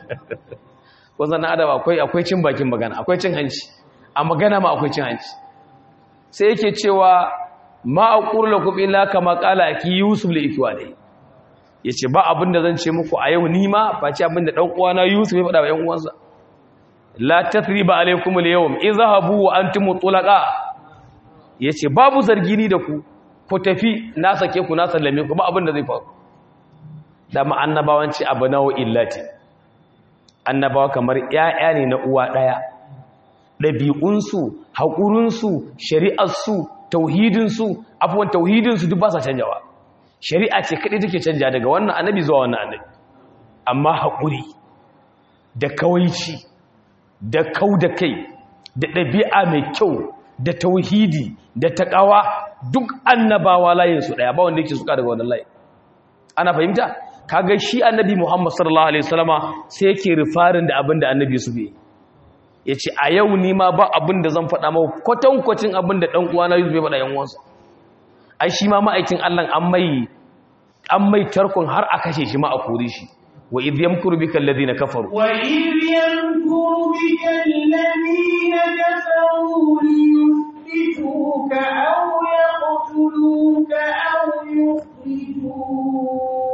Wannan adam akwai akwai cin bakin magana, akwai cin hanci a magana ma, akwai cin hanci. Sai yake cewa ma aqulu lakum illa kama qala aki Yusuf li ikwani, yace ba abin da zan ce muku a yau ni ma face abin da dan uwana Yusuf ya faɗa wa yan uwansa. La tathriba alaykum al-yawm idhahabu wa antum tulaqa, yace babu zargi ni da ku, ku tafi, na sake ku, na sallame ku, ba abin da zai faru. Da ma annabawan ce abanawo illati, annabawa kamar ƴaƴa ne na uwa ɗaya, ɗabi'unsu, haƙurinsu, shari'arsu, tauhidinsu, afuwan tauhidinsu duk ba sa canjawa. Shari'a ce kaɗai take canja daga wannan annabi zuwa wannan annabi, amma haƙuri da kawaici da kau da kai da ɗabi'a mai kyau da tauhidi da taƙawa, duk annabawa layinsu ɗaya, ba wanda yake suka daga wannan layi. Ana fahimta? Kaga shi annabi Muhammad sallallahu alaihi wasallama sai yake rifarin da abin da annabi Yusuf ya yace a yau ni ma ba abin da zan faɗa maka kwatankwacin abin da dan uwana Yusuf ya faɗa yan uwansa. Ai shi ma ma'aikin Allah an mai an mai tarkon har a kashe shi ma a kore shi. Wa idh yamkuru bika alladhina kafaru wa idh yamkuru bika alladhina kafaru liyuthbituka aw yaqtuluka aw yukhrijuka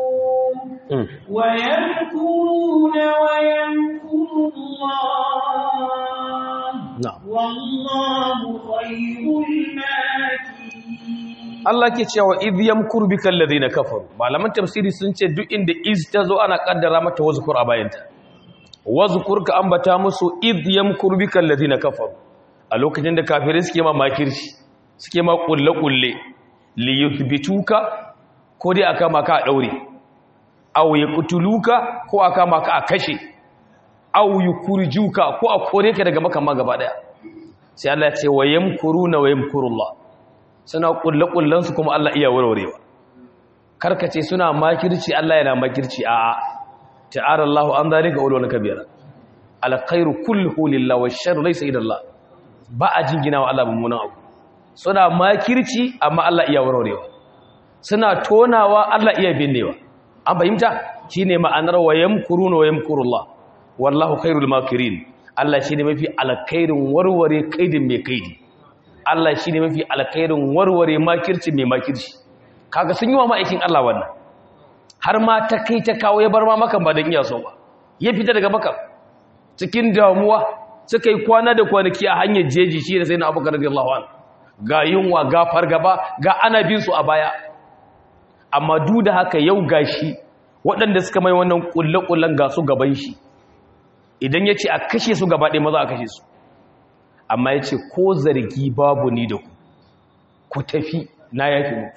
ويمكرون ويمكر الله والله خير الماكرين. Allah ke cewa idh yamkuru bika alladhina kafaru, malaman tafsiri sun ce duk inda iz tazo ana kaddara mata wazkur a bayanta. Wazkur ka ambata musu idh yamkuru bika alladhina kafaru, a lokacin da kafirai suke ma makirci, suke ma kulle kulle li yuthbituka, ko dai aka maka a daure, aw yaqtuluka ko aka maka a kashe, aw yukurjuka ko a kore ka daga makan gaba daya. Sai Allah ya ce wa yamkuruna wa yamkurullah, suna kullakullan su kuma Allah iya warwarewa. karkace suna makirci Allah yana makirci a ta'ala Allahu an zalika ulul kabira alkhairu kulluhu lillahi wash-sharru laysa ila Allah ba a jingina wa Allah mummunan abu suna makirci amma Allah iya warwarewa suna tonawa Allah iya binnewa an fahimta shine ma'anar wayamkuruna wayamkurullah wallahu khairul makirin Allah shine mafi alkhairin warware kaidin mai kaidi Allah shine mafi alkhairin warware makirci mai makirci kaga sun yi wa ma'aikin Allah wannan har ma ta kai ta kawo ya bar ma makan ba dan iya so ba ya fita daga makan cikin damuwa suka yi kwana da kwanaki a hanyar jeji shi da sai na Abubakar radiyallahu anhu ga yunwa ga fargaba ga ana bin su a baya amma duk da haka yau gashi waɗanda suka mai wannan kullakullan ga su gaban shi idan yace a kashe su gaba ɗaya maza a kashe su amma yace ko zargi babu ni da ku ku tafi na yafi muku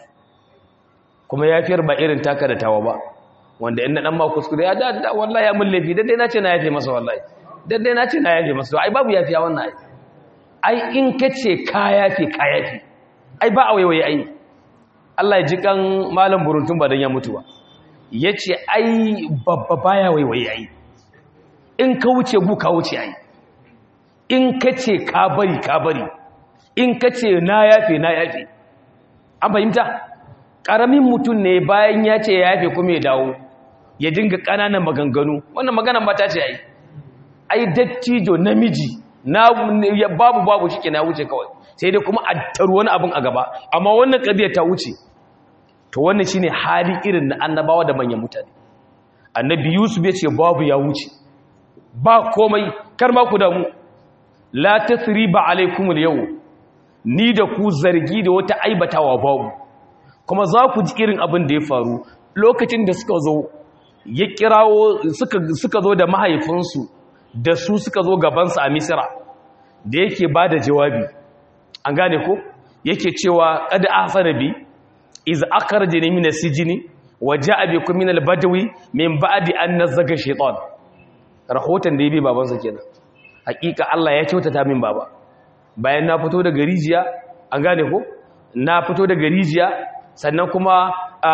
kuma yafiyar ba irin taka da tawa ba wanda in na dan ma kuskure ya da wallahi ya mun lafi dan dai nace na yafe masa wallahi dan dai nace na yafe masa ai babu yafiya wannan ai ai in kace ka yafe ka yafe ai ba a waiwaye ai Allah ya ji kan malam buruntun ba dan ya mutu ba yace ai babba baya waiwaye ai in ka wuce gu ka wuce ai in kace ka bari ka bari in kace na yafe na yafe an fahimta ƙaramin mutum ne bayan ya ce ya yafe kuma ya dawo ya dinga ƙananan maganganu wannan maganan mata ce ai ai dattijo namiji na babu babu shi ke na wuce kawai sai dai kuma a taru wani abin a gaba amma wannan ƙabiyar ta wuce to wannan shine hali irin na annabawa da manyan mutane annabi yusuf ya ce babu ya wuce ba komai kar ma ku damu la tasriba alaikumul yau ni da ku zargi da wata aibatawa babu kuma za ku ji irin abin da ya faru lokacin da suka zo ya kirawo suka, suka zo da mahaifinsu da su suka zo gabansa a misira da yake ba da jawabi an gane ko yake cewa kada ahsana bi iz akhrajani min as-sijni wa ja'a bikum min al-badwi min ba'di an nazaga shaytan rahoton da yabi babansa kenan hakika Allah ya kyautata min baba bayan na fito daga rijiya an gane ko na fito daga rijiya sannan kuma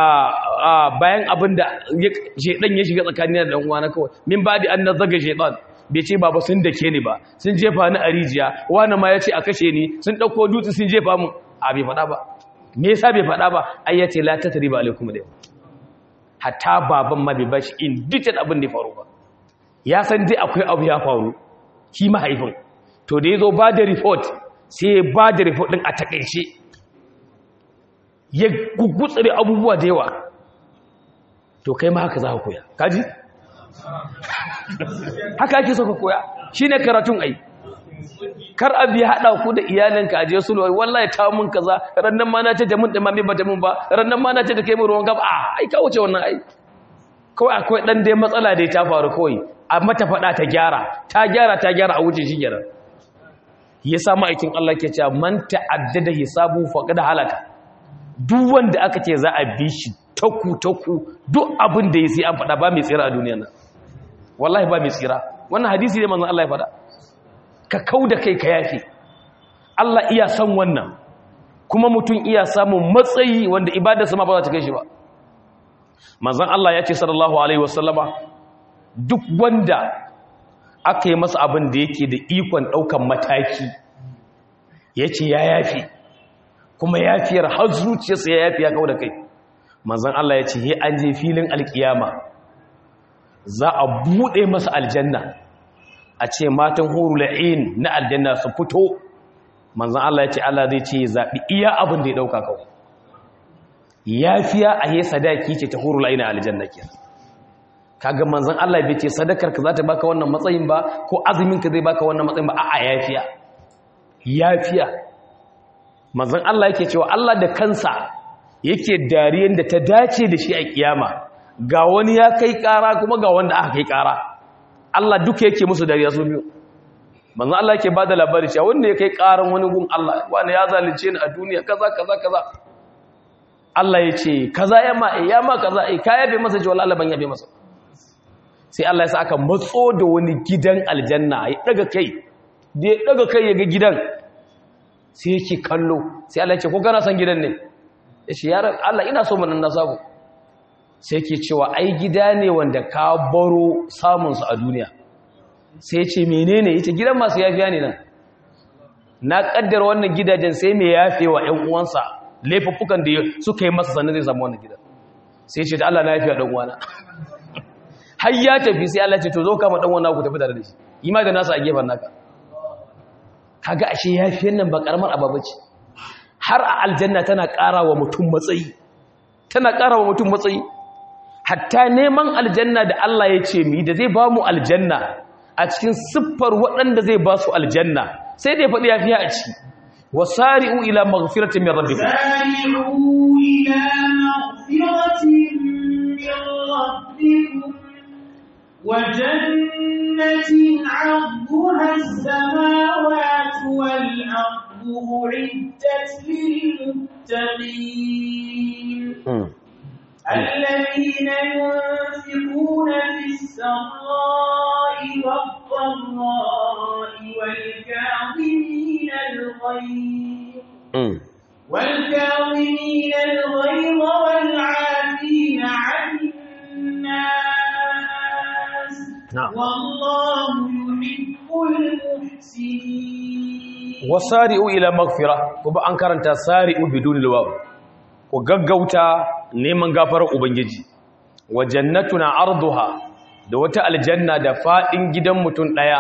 bayan abin da shaidan ya shiga tsakanin da uwana kawai min ba da an nazaga shaidan bai ce baba sun dake ni ba sun jefa ni a rijiya wani ma ya ce a kashe ni sun ɗauko dutse sun jefa mu a bai faɗa ba me yasa bai faɗa ba ai ya ce la tatriba alaikum da hatta baban ma bai bashi in dukkan abin da ya faru ba ya san dai akwai abu ya faru shi mahaifin to da ya zo ba da report sai ba da report din a takaice ya gugutsare abubuwa da yawa to kai ma haka za ka koya kaji haka ake so ka koya shine karatun ai kar abi hada ku da iyalinka aje sulhu wallahi ta mun kaza rannan ma na ce da mun din ma me bata mun ba rannan ma na ce da kai mu ruwan gaba a ai ka wuce wannan ai kawai akwai dan dai matsala da ta faru kawai a mata fada ta gyara ta gyara ta gyara a wuce shi gyara yasa ma'aikin Allah ke cewa man ta'addada hisabu faqad halaka duk wanda aka ce za a bi shi taku-taku duk abin da ya sai an faɗa ba mai tsira a duniya nan wallahi ba mai tsira wannan hadisi ne manzon Allah ya faɗa ka kau da kai ka yafe Allah iya san wannan kuma mutum iya samun matsayi wanda ibadarsa ma ba za ta kai shi ba manzon Allah ya ce sallallahu alaihi wasallama duk wanda aka yi masa abin da yake da ikon ɗaukan mataki ya ce ya yafe kuma yafiyar har zuciyarsa ya yafi ya kawo da kai manzon Allah ya ce he an je filin alkiyama za a bude masa aljanna a ce matan hurul ain na aljanna su fito manzon Allah ya ce Allah zai ce zabi iya abin da ya dauka kawai yafiya a he sadaki ce ta hurul ain aljanna kenan kaga manzon Allah bai ce sadakar ka za ta baka wannan matsayin ba ko azumin ka zai baka wannan matsayin ba a'a yafiya yafiya manzon Allah yake cewa Allah da kansa yake dariyar da ta dace da shi a kiyama ga wani ya kai kara kuma ga wanda aka kai kara Allah duka yake musu dariya su biyu manzon Allah yake bada labari cewa wanda ya kai karan wani gun Allah wanda ya zalunce ni a duniya kaza kaza kaza Allah ya ce kaza ya ma ya ma kaza eh ka yabe masa ce wallahi Allah ban yabe masa sai Allah ya sa aka matso da wani gidan aljanna ya daga kai da ya daga kai ya ga gidan sai yake kallo sai Allah ya ce ko kana san gidan ne ya ce ya Allah ina so mun na samu sai ke cewa ai gida ne wanda ka baro samunsu a duniya. Sai ce menene ita gidan masu yafiya ne nan, na kaddara wannan gidajen sai mai yafe wa ‘yan uwansa laifuffukan da suka yi masa sannan zai samu wannan gidan. Sai ce da Allah na yafiya ɗan uwana. Har ya tafi sai Allah ce to zo kama ɗan uwana ku tafi tare da shi, yi ma da nasa a gefen naka. Kaga ashe yafiyan nan ba ƙaramar ababa ce. Har a aljanna tana ƙara wa mutum matsayi, tana ƙara wa mutum matsayi. Hatta neman aljanna da Allah ya ce mi da zai ba mu aljanna a cikin siffar waɗanda zai ba su aljanna sai dai faɗi yafiya a ciki. Wasari'u ila maghfiratin min rabbikum. Sari'u ila maghfiratin min rabbikum wa jannatin 'arduha as-samawati wal ardu u'iddat lil muttaqin. الذين ينفقون في السراء والضراء والكاظمين الغيظ والكاظمين الغيظ والعافين عن الناس والله يحب المحسنين. وسارعوا إلى مغفرة وبا أنكرنت سارعوا بدون الواو وغغوتا neman gafarar ubangiji wa jannatuna arduha da wata aljanna da fadin gidan mutum daya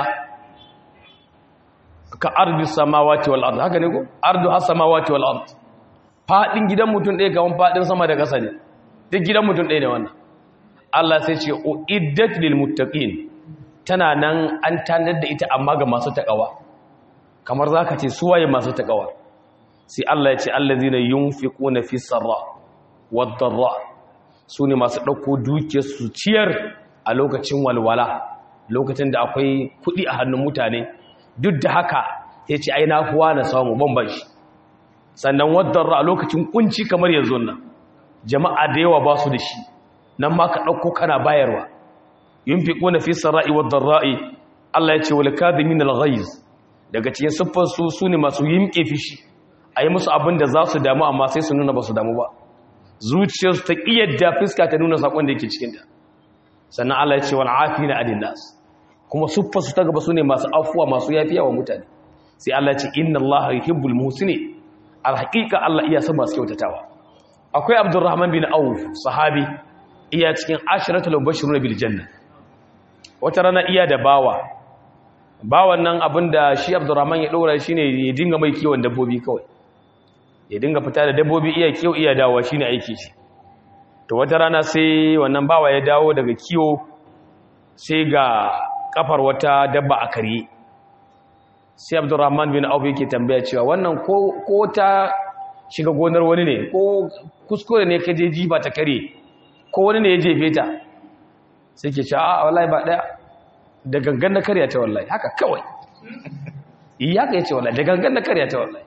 ka ardi samawati wal ard haka ne ko arduha samawati wal ard fadin gidan mutum daya kaman fadin sama da ƙasa ne duk gidan mutum daya ne wannan Allah sai ce uiddat lil muttaqin tana nan an tanar da ita amma ga masu takawa kamar zaka ce su waye masu takawa sai Allah ya ce allazina yunfiquna fi sarra wadda su ne masu ɗauko dukiyar su ciyar a lokacin walwala lokacin da akwai kuɗi a hannun mutane duk da haka ya ce ai na kuwa na samu bamban shi sannan wadda a lokacin kunci kamar yanzu nan jama'a da yawa ba su da shi nan ma ka ɗauko kana bayarwa yin fi ƙona fi sarra'i wadda ra'i Allah ya ce wal kadhimin al-ghayz daga cikin siffar su su ne masu yimƙe fishi a yi musu abin da za su damu amma sai su nuna ba su damu ba zuciyarsu ta ƙiyadda fuska ta nuna saƙon da yake cikinta sannan Allah ya ce wal afina adin nas kuma siffarsu ta gaba su ne masu afuwa masu yafiya wa mutane sai Allah ya ce inna Allah yuhibbul muhsinin alhaqiqa Allah iya son masu kyautatawa akwai Abdurrahman bin Auf sahabi iya cikin ashratul mubashshirun bil janna wata rana iya da bawa bawan nan abinda shi Abdurrahman ya dora shine ya dinga mai kiwon dabbobi kawai ya dinga fita da dabbobi iya kiwo iya dawo shine aiki shi to wata rana sai wannan bawa ya dawo daga kiwo sai ga kafar wata dabba a kare sai Abdurrahman bin Auf yake tambaya cewa wannan ko ko ta shiga gonar wani ne ko kuskure ne ka je jiba ta kare ko wani ne ya jefe ta sai ke ce a wallahi ba daya da gangan na karya ta wallahi haka kawai iya ka yace wallahi da gangan na karya ta wallahi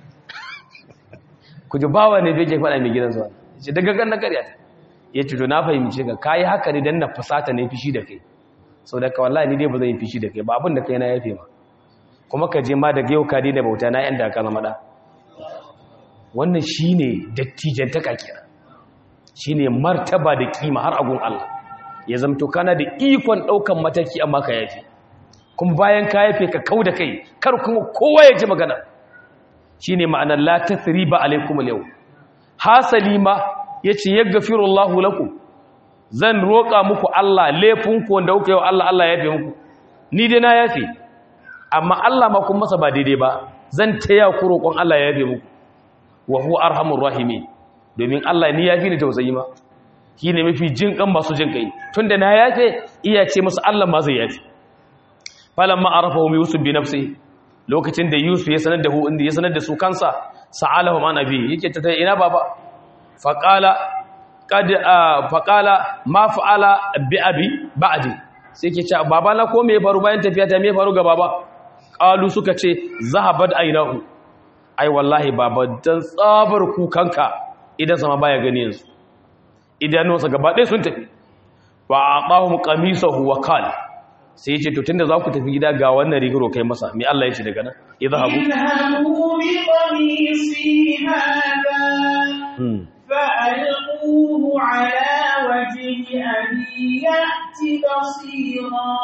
ku ji bawa ne bai ke faɗa mai gidan zuwa ce da gangan na karya ta ya ce to na fahimce ka kayi haka ne dan na fusata ne fishi da kai sau da ka wallahi ni dai ba zan yi fishi da kai ba abin da kai na yafe ma kuma ka je ma da yau ka daina bauta na yan da ka zama da wannan shine dattijan ta kakira shine martaba da kima har agun Allah ya zamto kana da ikon daukan mataki amma ka yafe kuma bayan ka yafe ka kauda kai kar kuma kowa ya ji magana shine ma'anar la tathriba alaikum al-yawm hasali ma yace yaghfirullahu lakum zan roka muku Allah laifinku wanda kuka yi wa Allah Allah ya yafe muku ni dai na yafe amma Allah ma kun masa ba daidai ba zan taya ku roƙon Allah ya yafe muku wa huwa arhamur rahimin domin Allah ni yafi ni tausayi ma shine mafi jin kan masu jin kai tunda na yafe iya ce musu Allah ma zai yafe falamma arafahu yusuf bi nafsihi lokacin da yusuf ya sanar da hu inda ya sanar da su kansa sa'alahu ma nabi yake ta ina baba faqala qad faqala ma fa'ala bi abi ba'di sai yake ce baba na ko me faru bayan tafiya ta me faru ga baba qalu suka ce zahabat aynahu ai wallahi baba dan tsabar kukanka idan sama baya gani yanzu idanunsa gaba ɗaya sun tafi wa aqahum qamisahu wa qala sai yace to tunda za ku tafi gida ga wannan rigiro kai masa me Allah yace daga nan idhabu idhabu bi qamisi hada فألقوه على وجه أبي يأت بصيرا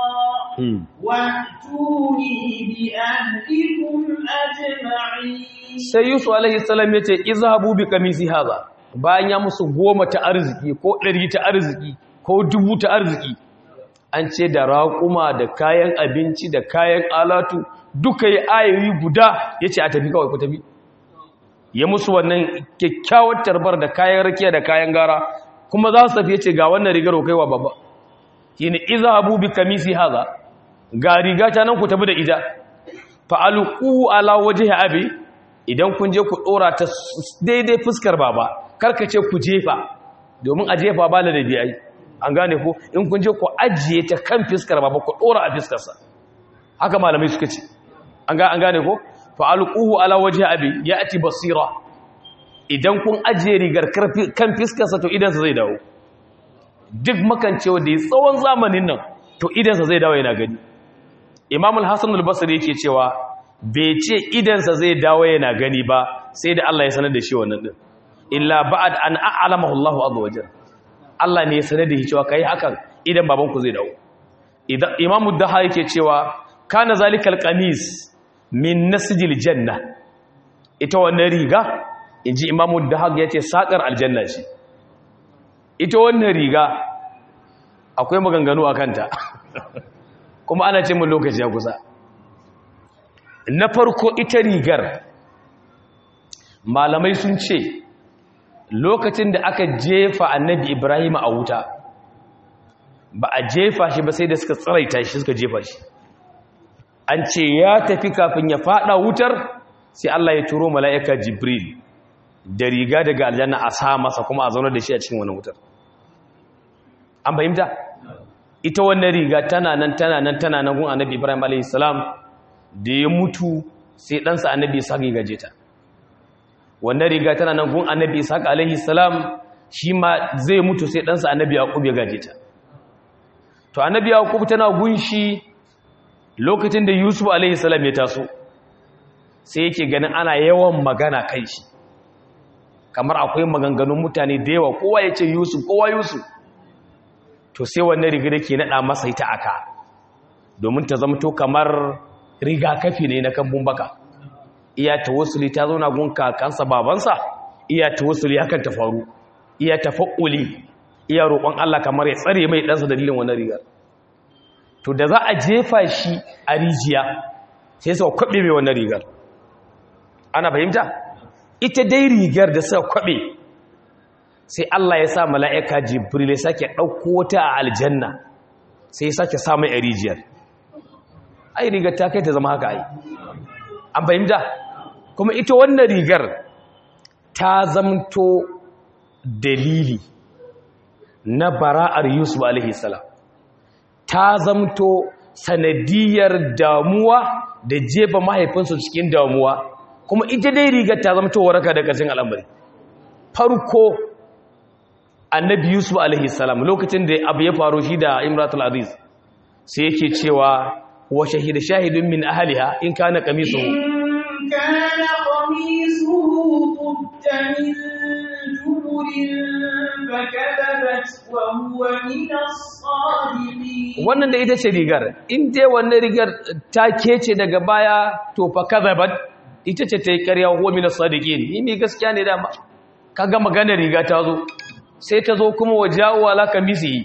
وأتوني بأهلكم أجمعين. sai Yusuf alaihi salam yace izhabu bi kamisi hadha, bayan ya musu goma ta arziki ko ɗari ta arziki ko dubu ta arziki, an ce da raƙuma da kayan abinci da kayan alatu duka yi ayoyi guda yace a tafi kawai ku tafi. Ya musu wannan kyakkyawar tarbar da kayan rakiya da kayan gara, kuma za su tafi yace ga wannan rigar kaiwa babba, shine izhabu bi kamisi hadha, ga riga ta nan ku tafi da ita, fa alqu ala wajhi abi, idan kun je ku dora ta daidai fuskar baba, karka ce ku jefa, domin a jefa ba la da biyai, an gane ko in kun je ku ajiye ta kan fuskar baba ku dora a fuskar sa, haka malamai suka ce, an ga an gane ko fa alquhu ala wajhi abi yati basira, idan kun ajiye rigar kan fuskar sa to idan sa zai dawo, duk makancewa da tsawon zamanin nan to idan sa zai dawo yana gani. Imam al-Hasan al-Basri yake cewa bai ce idansa zai dawo yana gani ba sai da Allah ya sanar da shi wannan din, illa ba'ad an a'lamahu Allah azza wajal, Allah ne ya sanar da shi cewa kai hakan idan babanku zai dawo. Idan Imam ad-Daha yake cewa kana zalikal qamis min nasjil janna, ita wannan riga inji Imam ad-Daha yace sakar aljanna ce. Ita wannan riga akwai maganganu akan ta kuma ana ce mun lokaci ya kusa. Na farko ita rigar malamai sun ce lokacin da aka jefa annabi Ibrahim a wuta ba a jefa shi ba sai da suka tsaraita shi suka jefa shi, an ce ya tafi kafin ya fada wutar sai Allah ya turo mala'ika Jibril da riga daga aljanna a sa masa kuma a zauna da shi a cikin wannan wutar. An fahimta? Ita wannan riga tana nan tana nan tana nan gun annabi Ibrahim alayhi salam, da ya mutu sai ɗansa annabi Ishaq ya gaje ta. Wannan riga tana nan gun annabi Ishaq alayhi salam, shi ma zai mutu sai ɗansa annabi Yaqub ya gaje ta. To annabi Yaqub tana gun shi lokacin da Yusuf alayhi salam ya taso, sai yake ganin ana yawan magana kai shi, kamar akwai maganganun mutane da yawa, kowa ya ce Yusuf kowa Yusuf. To sai wannan riga da ke naɗa masa ita aka, domin ta zamto kamar rigakafi ne na kambun baka. Iya tawassuli ta zauna gun kakansa babansa, iya tawassuli hakan ta faru, iya tafakkuli, iya roƙon Allah kamar ya tsare mai ɗansa dalilin wannan rigar. To da za a jefa shi a rijiya sai suka kwaɓe mai wannan rigar. Ana fahimta? Ita dai rigar da suka kwaɓe sai Allah ya sa mala'ika Jibril ya sake ɗauko ta a aljanna sai ya sake sa mai a rijiyar. Ai rigar ta kai ta zama haka ai. An fahimta? Kuma ita wannan rigar ta zamto dalili na bara'ar Yusuf alaihi salam, ta zamto sanadiyar damuwa da jefa mahaifinsu cikin damuwa, kuma ita dai rigar ta zamto waraka da ƙarshen al'amari. Farko annabi Yusuf alaihi salam lokacin da abu ya faru shi da Imratul Aziz sai yake cewa wa shahida shahidun min ahliha in kana qamisuhu in kana qamisuhu qudda min juburin fakadabat wa huwa min as-sadiqin. Wannan da ita ce rigar, in dai wannan rigar ta kece daga baya to fakadabat, ita ce ta yi ƙarya huwa min as-sadiqin, ni mai gaskiya ne dama. Kaga magana riga ta zo sai ta zo kuma waja'u ala kamisihi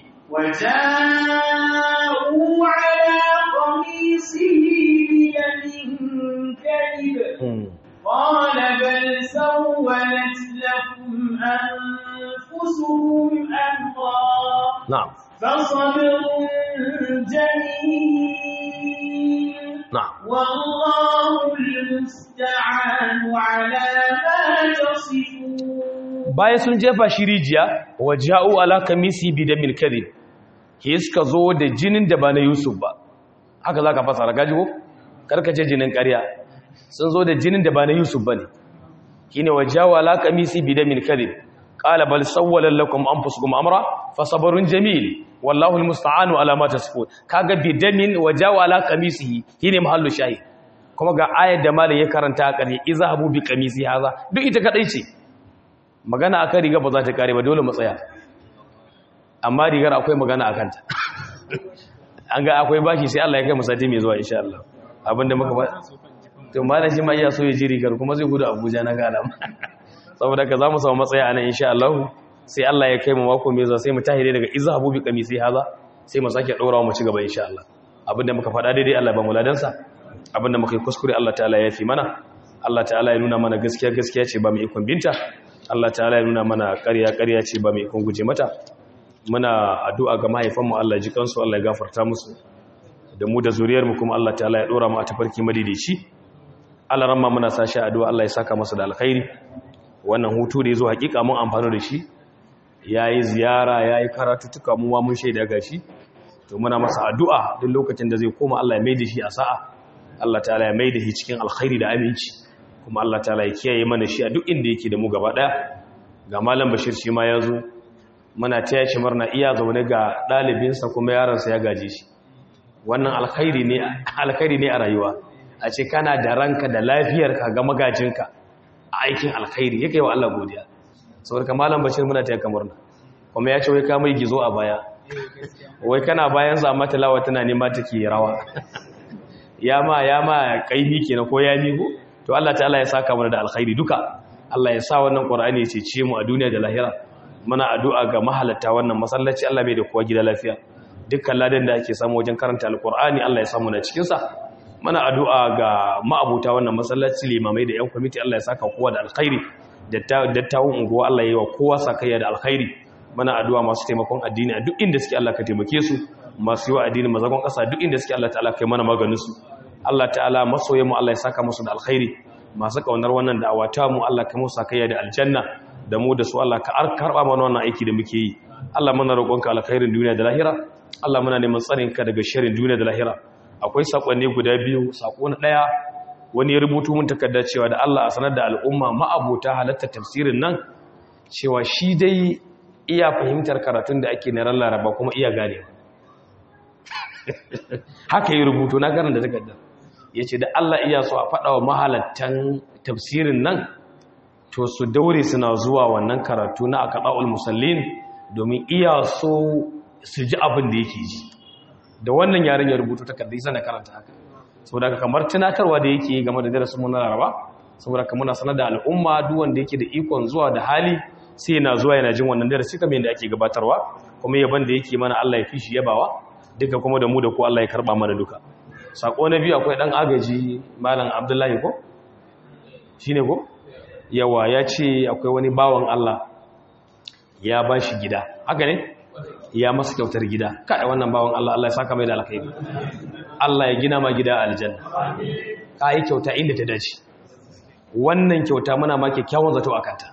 waja'u ala kamisihi biyamin kadhib qala bal sawwalat lakum anfusukum amra na'am fasabrun jamil na'am wallahu al-musta'anu ala ma tasifun. Bayan sun jefa shi rijiya wa ja'u ala kamisi bidamil kadhib, ke suka zo da jinin da ba na Yusuf ba, haka zaka fasara gaji ko karkace jinin ƙarya, sun zo da jinin da ba na Yusuf bane, shine wa ja'u ala kamisi bidamil kadhib qala bal sawwalat lakum anfusukum amra fasabrun jamil wallahu almusta'anu ala ma tasifun. Kaga bidamin wa ja'u ala kamisihi shine mahallu shahid, kuma ga ayat da malai ya karanta a ƙarshe izhabu bi kamisi haza, duk ita kadai ce. magana akan riga ba za ta kare ba dole mu tsaya amma rigar akwai magana akan ta an ga akwai bashi sai Allah ya kai mu sati mai zuwa insha Allah abinda muka ba to malam shi ma iya so ya ji rigar kuma zai gudu Abuja na ga alama saboda ka zamu samu matsaya anan insha Allah sai Allah ya kai mu mako mai zuwa sai mu tahire daga izhabu bi qamisi haza sai mu sake daurawa mu ci gaba insha Allah abinda muka faɗa daidai Allah ba mu ladansa abinda muka yi kuskure Allah ta'ala ya fi mana Allah ta'ala ya nuna mana gaskiya gaskiya ce ba mu ikon binta Allah ta'ala ya nuna mana ƙarya ƙarya ce ba mu ikon guje mata muna addu'a ga mahaifanmu Allah ji kansu Allah ya gafarta musu da mu da zuriyar mu kuma Allah ta'ala ya dora mu a tafarki madidici Allah ramma muna sashi addu'a Allah ya saka masa da alkhairi wannan hutu da yazo hakika mun amfano da shi yayi ziyara yayi karatutuka mu ma mun shaida gashi to muna masa addu'a duk lokacin da zai koma Allah ya maida shi a sa'a Allah ta'ala ya maida shi cikin alkhairi da aminci kuma Allah ta'ala ya kiyaye mana shi a duk inda yake da mu gaba daya ga malam Bashir shi ma yazo muna taya shi murna iya zaune ga dalibinsa kuma yaransa ya gaje shi wannan alkhairi ne alkhairi ne a rayuwa a ce kana da ranka da lafiyarka ga magajinka a aikin alkhairi yake wa Allah godiya saboda malam Bashir muna taya ka murna kuma ya ce wai ka mai gizo a baya wai kana bayan sa mata lawa tana nema take rawa ya ma ya ma kaimi kenan ko ya migo to Allah ta'ala ya saka mana da alkhairi duka Allah ya sa wannan Qur'ani ya cece mu a duniya da lahira muna addu'a ga mahalatta wannan masallaci Allah bai da kowa gida lafiya dukkan ladan da ake samu wajen karanta alqur'ani Allah ya samu na cikin sa muna addu'a ga ma'abuta wannan masallaci limamai da yan committee Allah ya saka kowa da alkhairi dattawan unguwa Allah ya yi wa kowa sakayya da alkhairi muna addu'a masu taimakon addini a duk inda suke Allah ka taimake su masu yi wa addini mazagon ƙasa duk inda suke Allah ta'ala kai mana maganin su Allah ta'ala masoyan mu Allah ya saka musu da alkhairi masu kaunar wannan da'awa ta mu Allah ka musu sakayya da aljanna da mu da su Allah ka karba mana wannan aiki da muke yi Allah muna roƙonka alkhairin duniya da lahira Allah muna neman tsarin ka daga sharrin duniya da lahira akwai sakonni guda biyu sako na daya wani ya rubuto mun takarda cewa da Allah a sanar da al'umma ma'abota halatta tafsirin nan cewa shi dai iya fahimtar karatun da ake na ran Laraba kuma iya gane haka yi rubuto na karanta takardar yace da Allah iya so a faɗa wa mahalattan tafsirin nan to su daure suna zuwa wannan karatu na aqaul musallin domin iya so su ji abin da yake ji da wannan yaren ya rubuto takardar sai na karanta haka saboda kamar tunatarwa da yake game da darasin mu na Laraba saboda kamar muna sanar da al'umma duk wanda yake da ikon zuwa da hali sai yana zuwa yana jin wannan darasi kamar yadda ake gabatarwa kuma yaban da yake mana Allah ya fishi yabawa duka kuma da mu da ku Allah ya karba mana duka sako na biyu akwai dan agaji malam Abdullahi ko shine ko yawa ya ce akwai wani bawan Allah ya bashi gida haka ne ya masa kyautar gida kai wannan bawan Allah Allah ya saka mai da alkhairi Allah ya gina ma gida aljanna kai kyauta inda ta dace wannan kyauta muna ma kyakkyawan zato akanta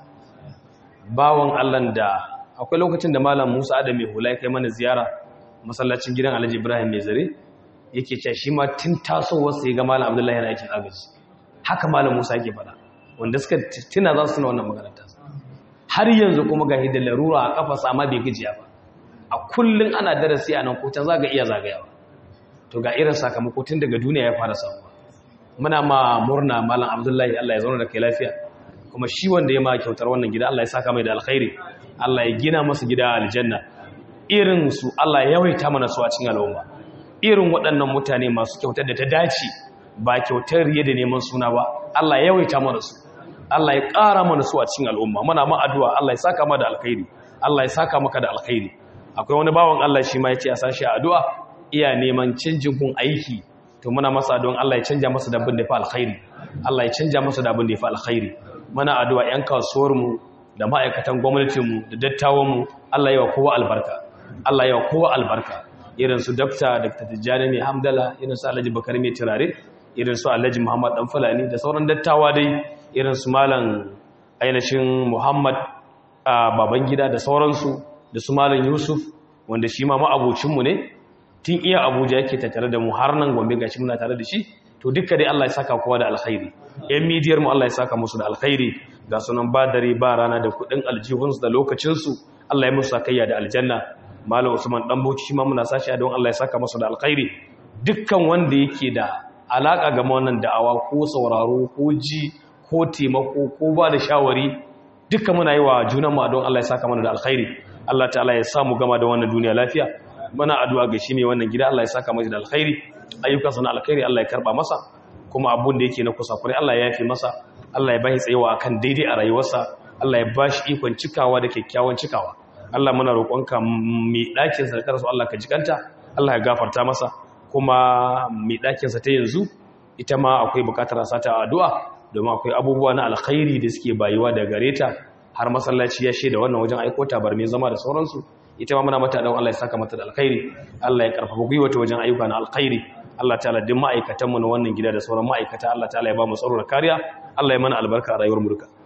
bawan Allah da akwai lokacin da malam Musa Adam mai hula ya kai mana ziyara masallacin gidan Alhaji Ibrahim mai zare yake cewa shi ma tun tasowar sai ga malam Abdullahi yana aikin agaji haka malam Musa yake fada wanda suka tuna za su tuna wannan maganar ta har yanzu kuma ga hidda larura a kafa sama bai gajiya ba a kullun ana darasi a nan ko can zaga iya zagayawa to ga irin sakamako tun daga duniya ya fara samuwa muna ma murna malam Abdullahi Allah ya zauna da kai lafiya kuma shi wanda ya ma kyautar wannan gida Allah ya saka mai da alkhairi Allah ya gina masa gida a aljanna irin su Allah ya yawaita mana su a cikin al'umma irin waɗannan mutane masu kyautar da ta dace ba kyautar riya da neman suna ba Allah ya yawaita mana su Allah ya ƙara mana su a cikin al'umma muna ma addu'a Allah ya saka maka da alkhairi Allah ya saka maka da alkhairi akwai wani bawan Allah shi ma yace a sashi addu'a iya neman canjin kun aiki to muna masa don Allah ya canja masa da abin da ya fi alkhairi Allah ya canja masa da abin da ya fi alkhairi muna addu'a ƴan kasuwar mu da ma'aikatan gwamnatin mu da dattawan mu Allah ya wa kowa albarka Allah ya wa kowa albarka irin su Dr. Dr. Tijjani mai Hamdala irin su Alhaji Bakar mai Turare irin su Alhaji Muhammad Dan Fulani da sauran dattawa dai irin su Malam ainihin Muhammad Babangida da sauransu da su Malam Yusuf wanda shi ma ma'abocin mu ne tun iya Abuja yake tattare da mu har nan Gombe gashi muna tare da shi to duka dai Allah ya saka kowa da alkhairi ƴan midiyar mu Allah ya saka musu da alkhairi ga sunan ba dare ba rana da kudin aljihunsu da lokacin su Allah ya musu sakayya da aljanna Malam Usman dan Bauchi shi ma muna sashi a don Allah ya saka masa da alkhairi dukkan wanda yake da alaka ga wannan da'awa ko sauraro ko ji ko taimako ko ba da shawari dukkan muna yi wa junan mu don Allah ya saka mana da alkhairi Allah ta'ala ya samu gama da wannan duniya lafiya muna addu'a ga shi ne wannan gida Allah ya saka masa da alkhairi ayyukansa na alkhairi Allah ya karba masa kuma abun da yake na kusakure Allah ya yafe masa Allah ya bashi tsayawa akan daidai a rayuwarsa Allah ya bashi ikon cikawa da kyakkyawan cikawa Allah muna roƙonka mai ɗakin sa da karasu Allah ka jikanta Allah ya gafarta masa kuma mai ɗakin sa ta yanzu ita ma akwai bukatar a sata addu'a domin akwai abubuwa na alkhairi da suke bayuwa da gare ta har masallaci ya shaida wannan wajen aiko tabarmi zama da sauransu ita ma muna mata don Allah ya saka mata da alkhairi Allah ya karfafa gwiwata wajen ayyuka na alkhairi Allah ta'ala duk ma'aikatan mu na wannan gida da sauran ma'aikata Allah ta'ala ya ba mu tsaro da kariya Allah ya mana albarka a rayuwar mu duka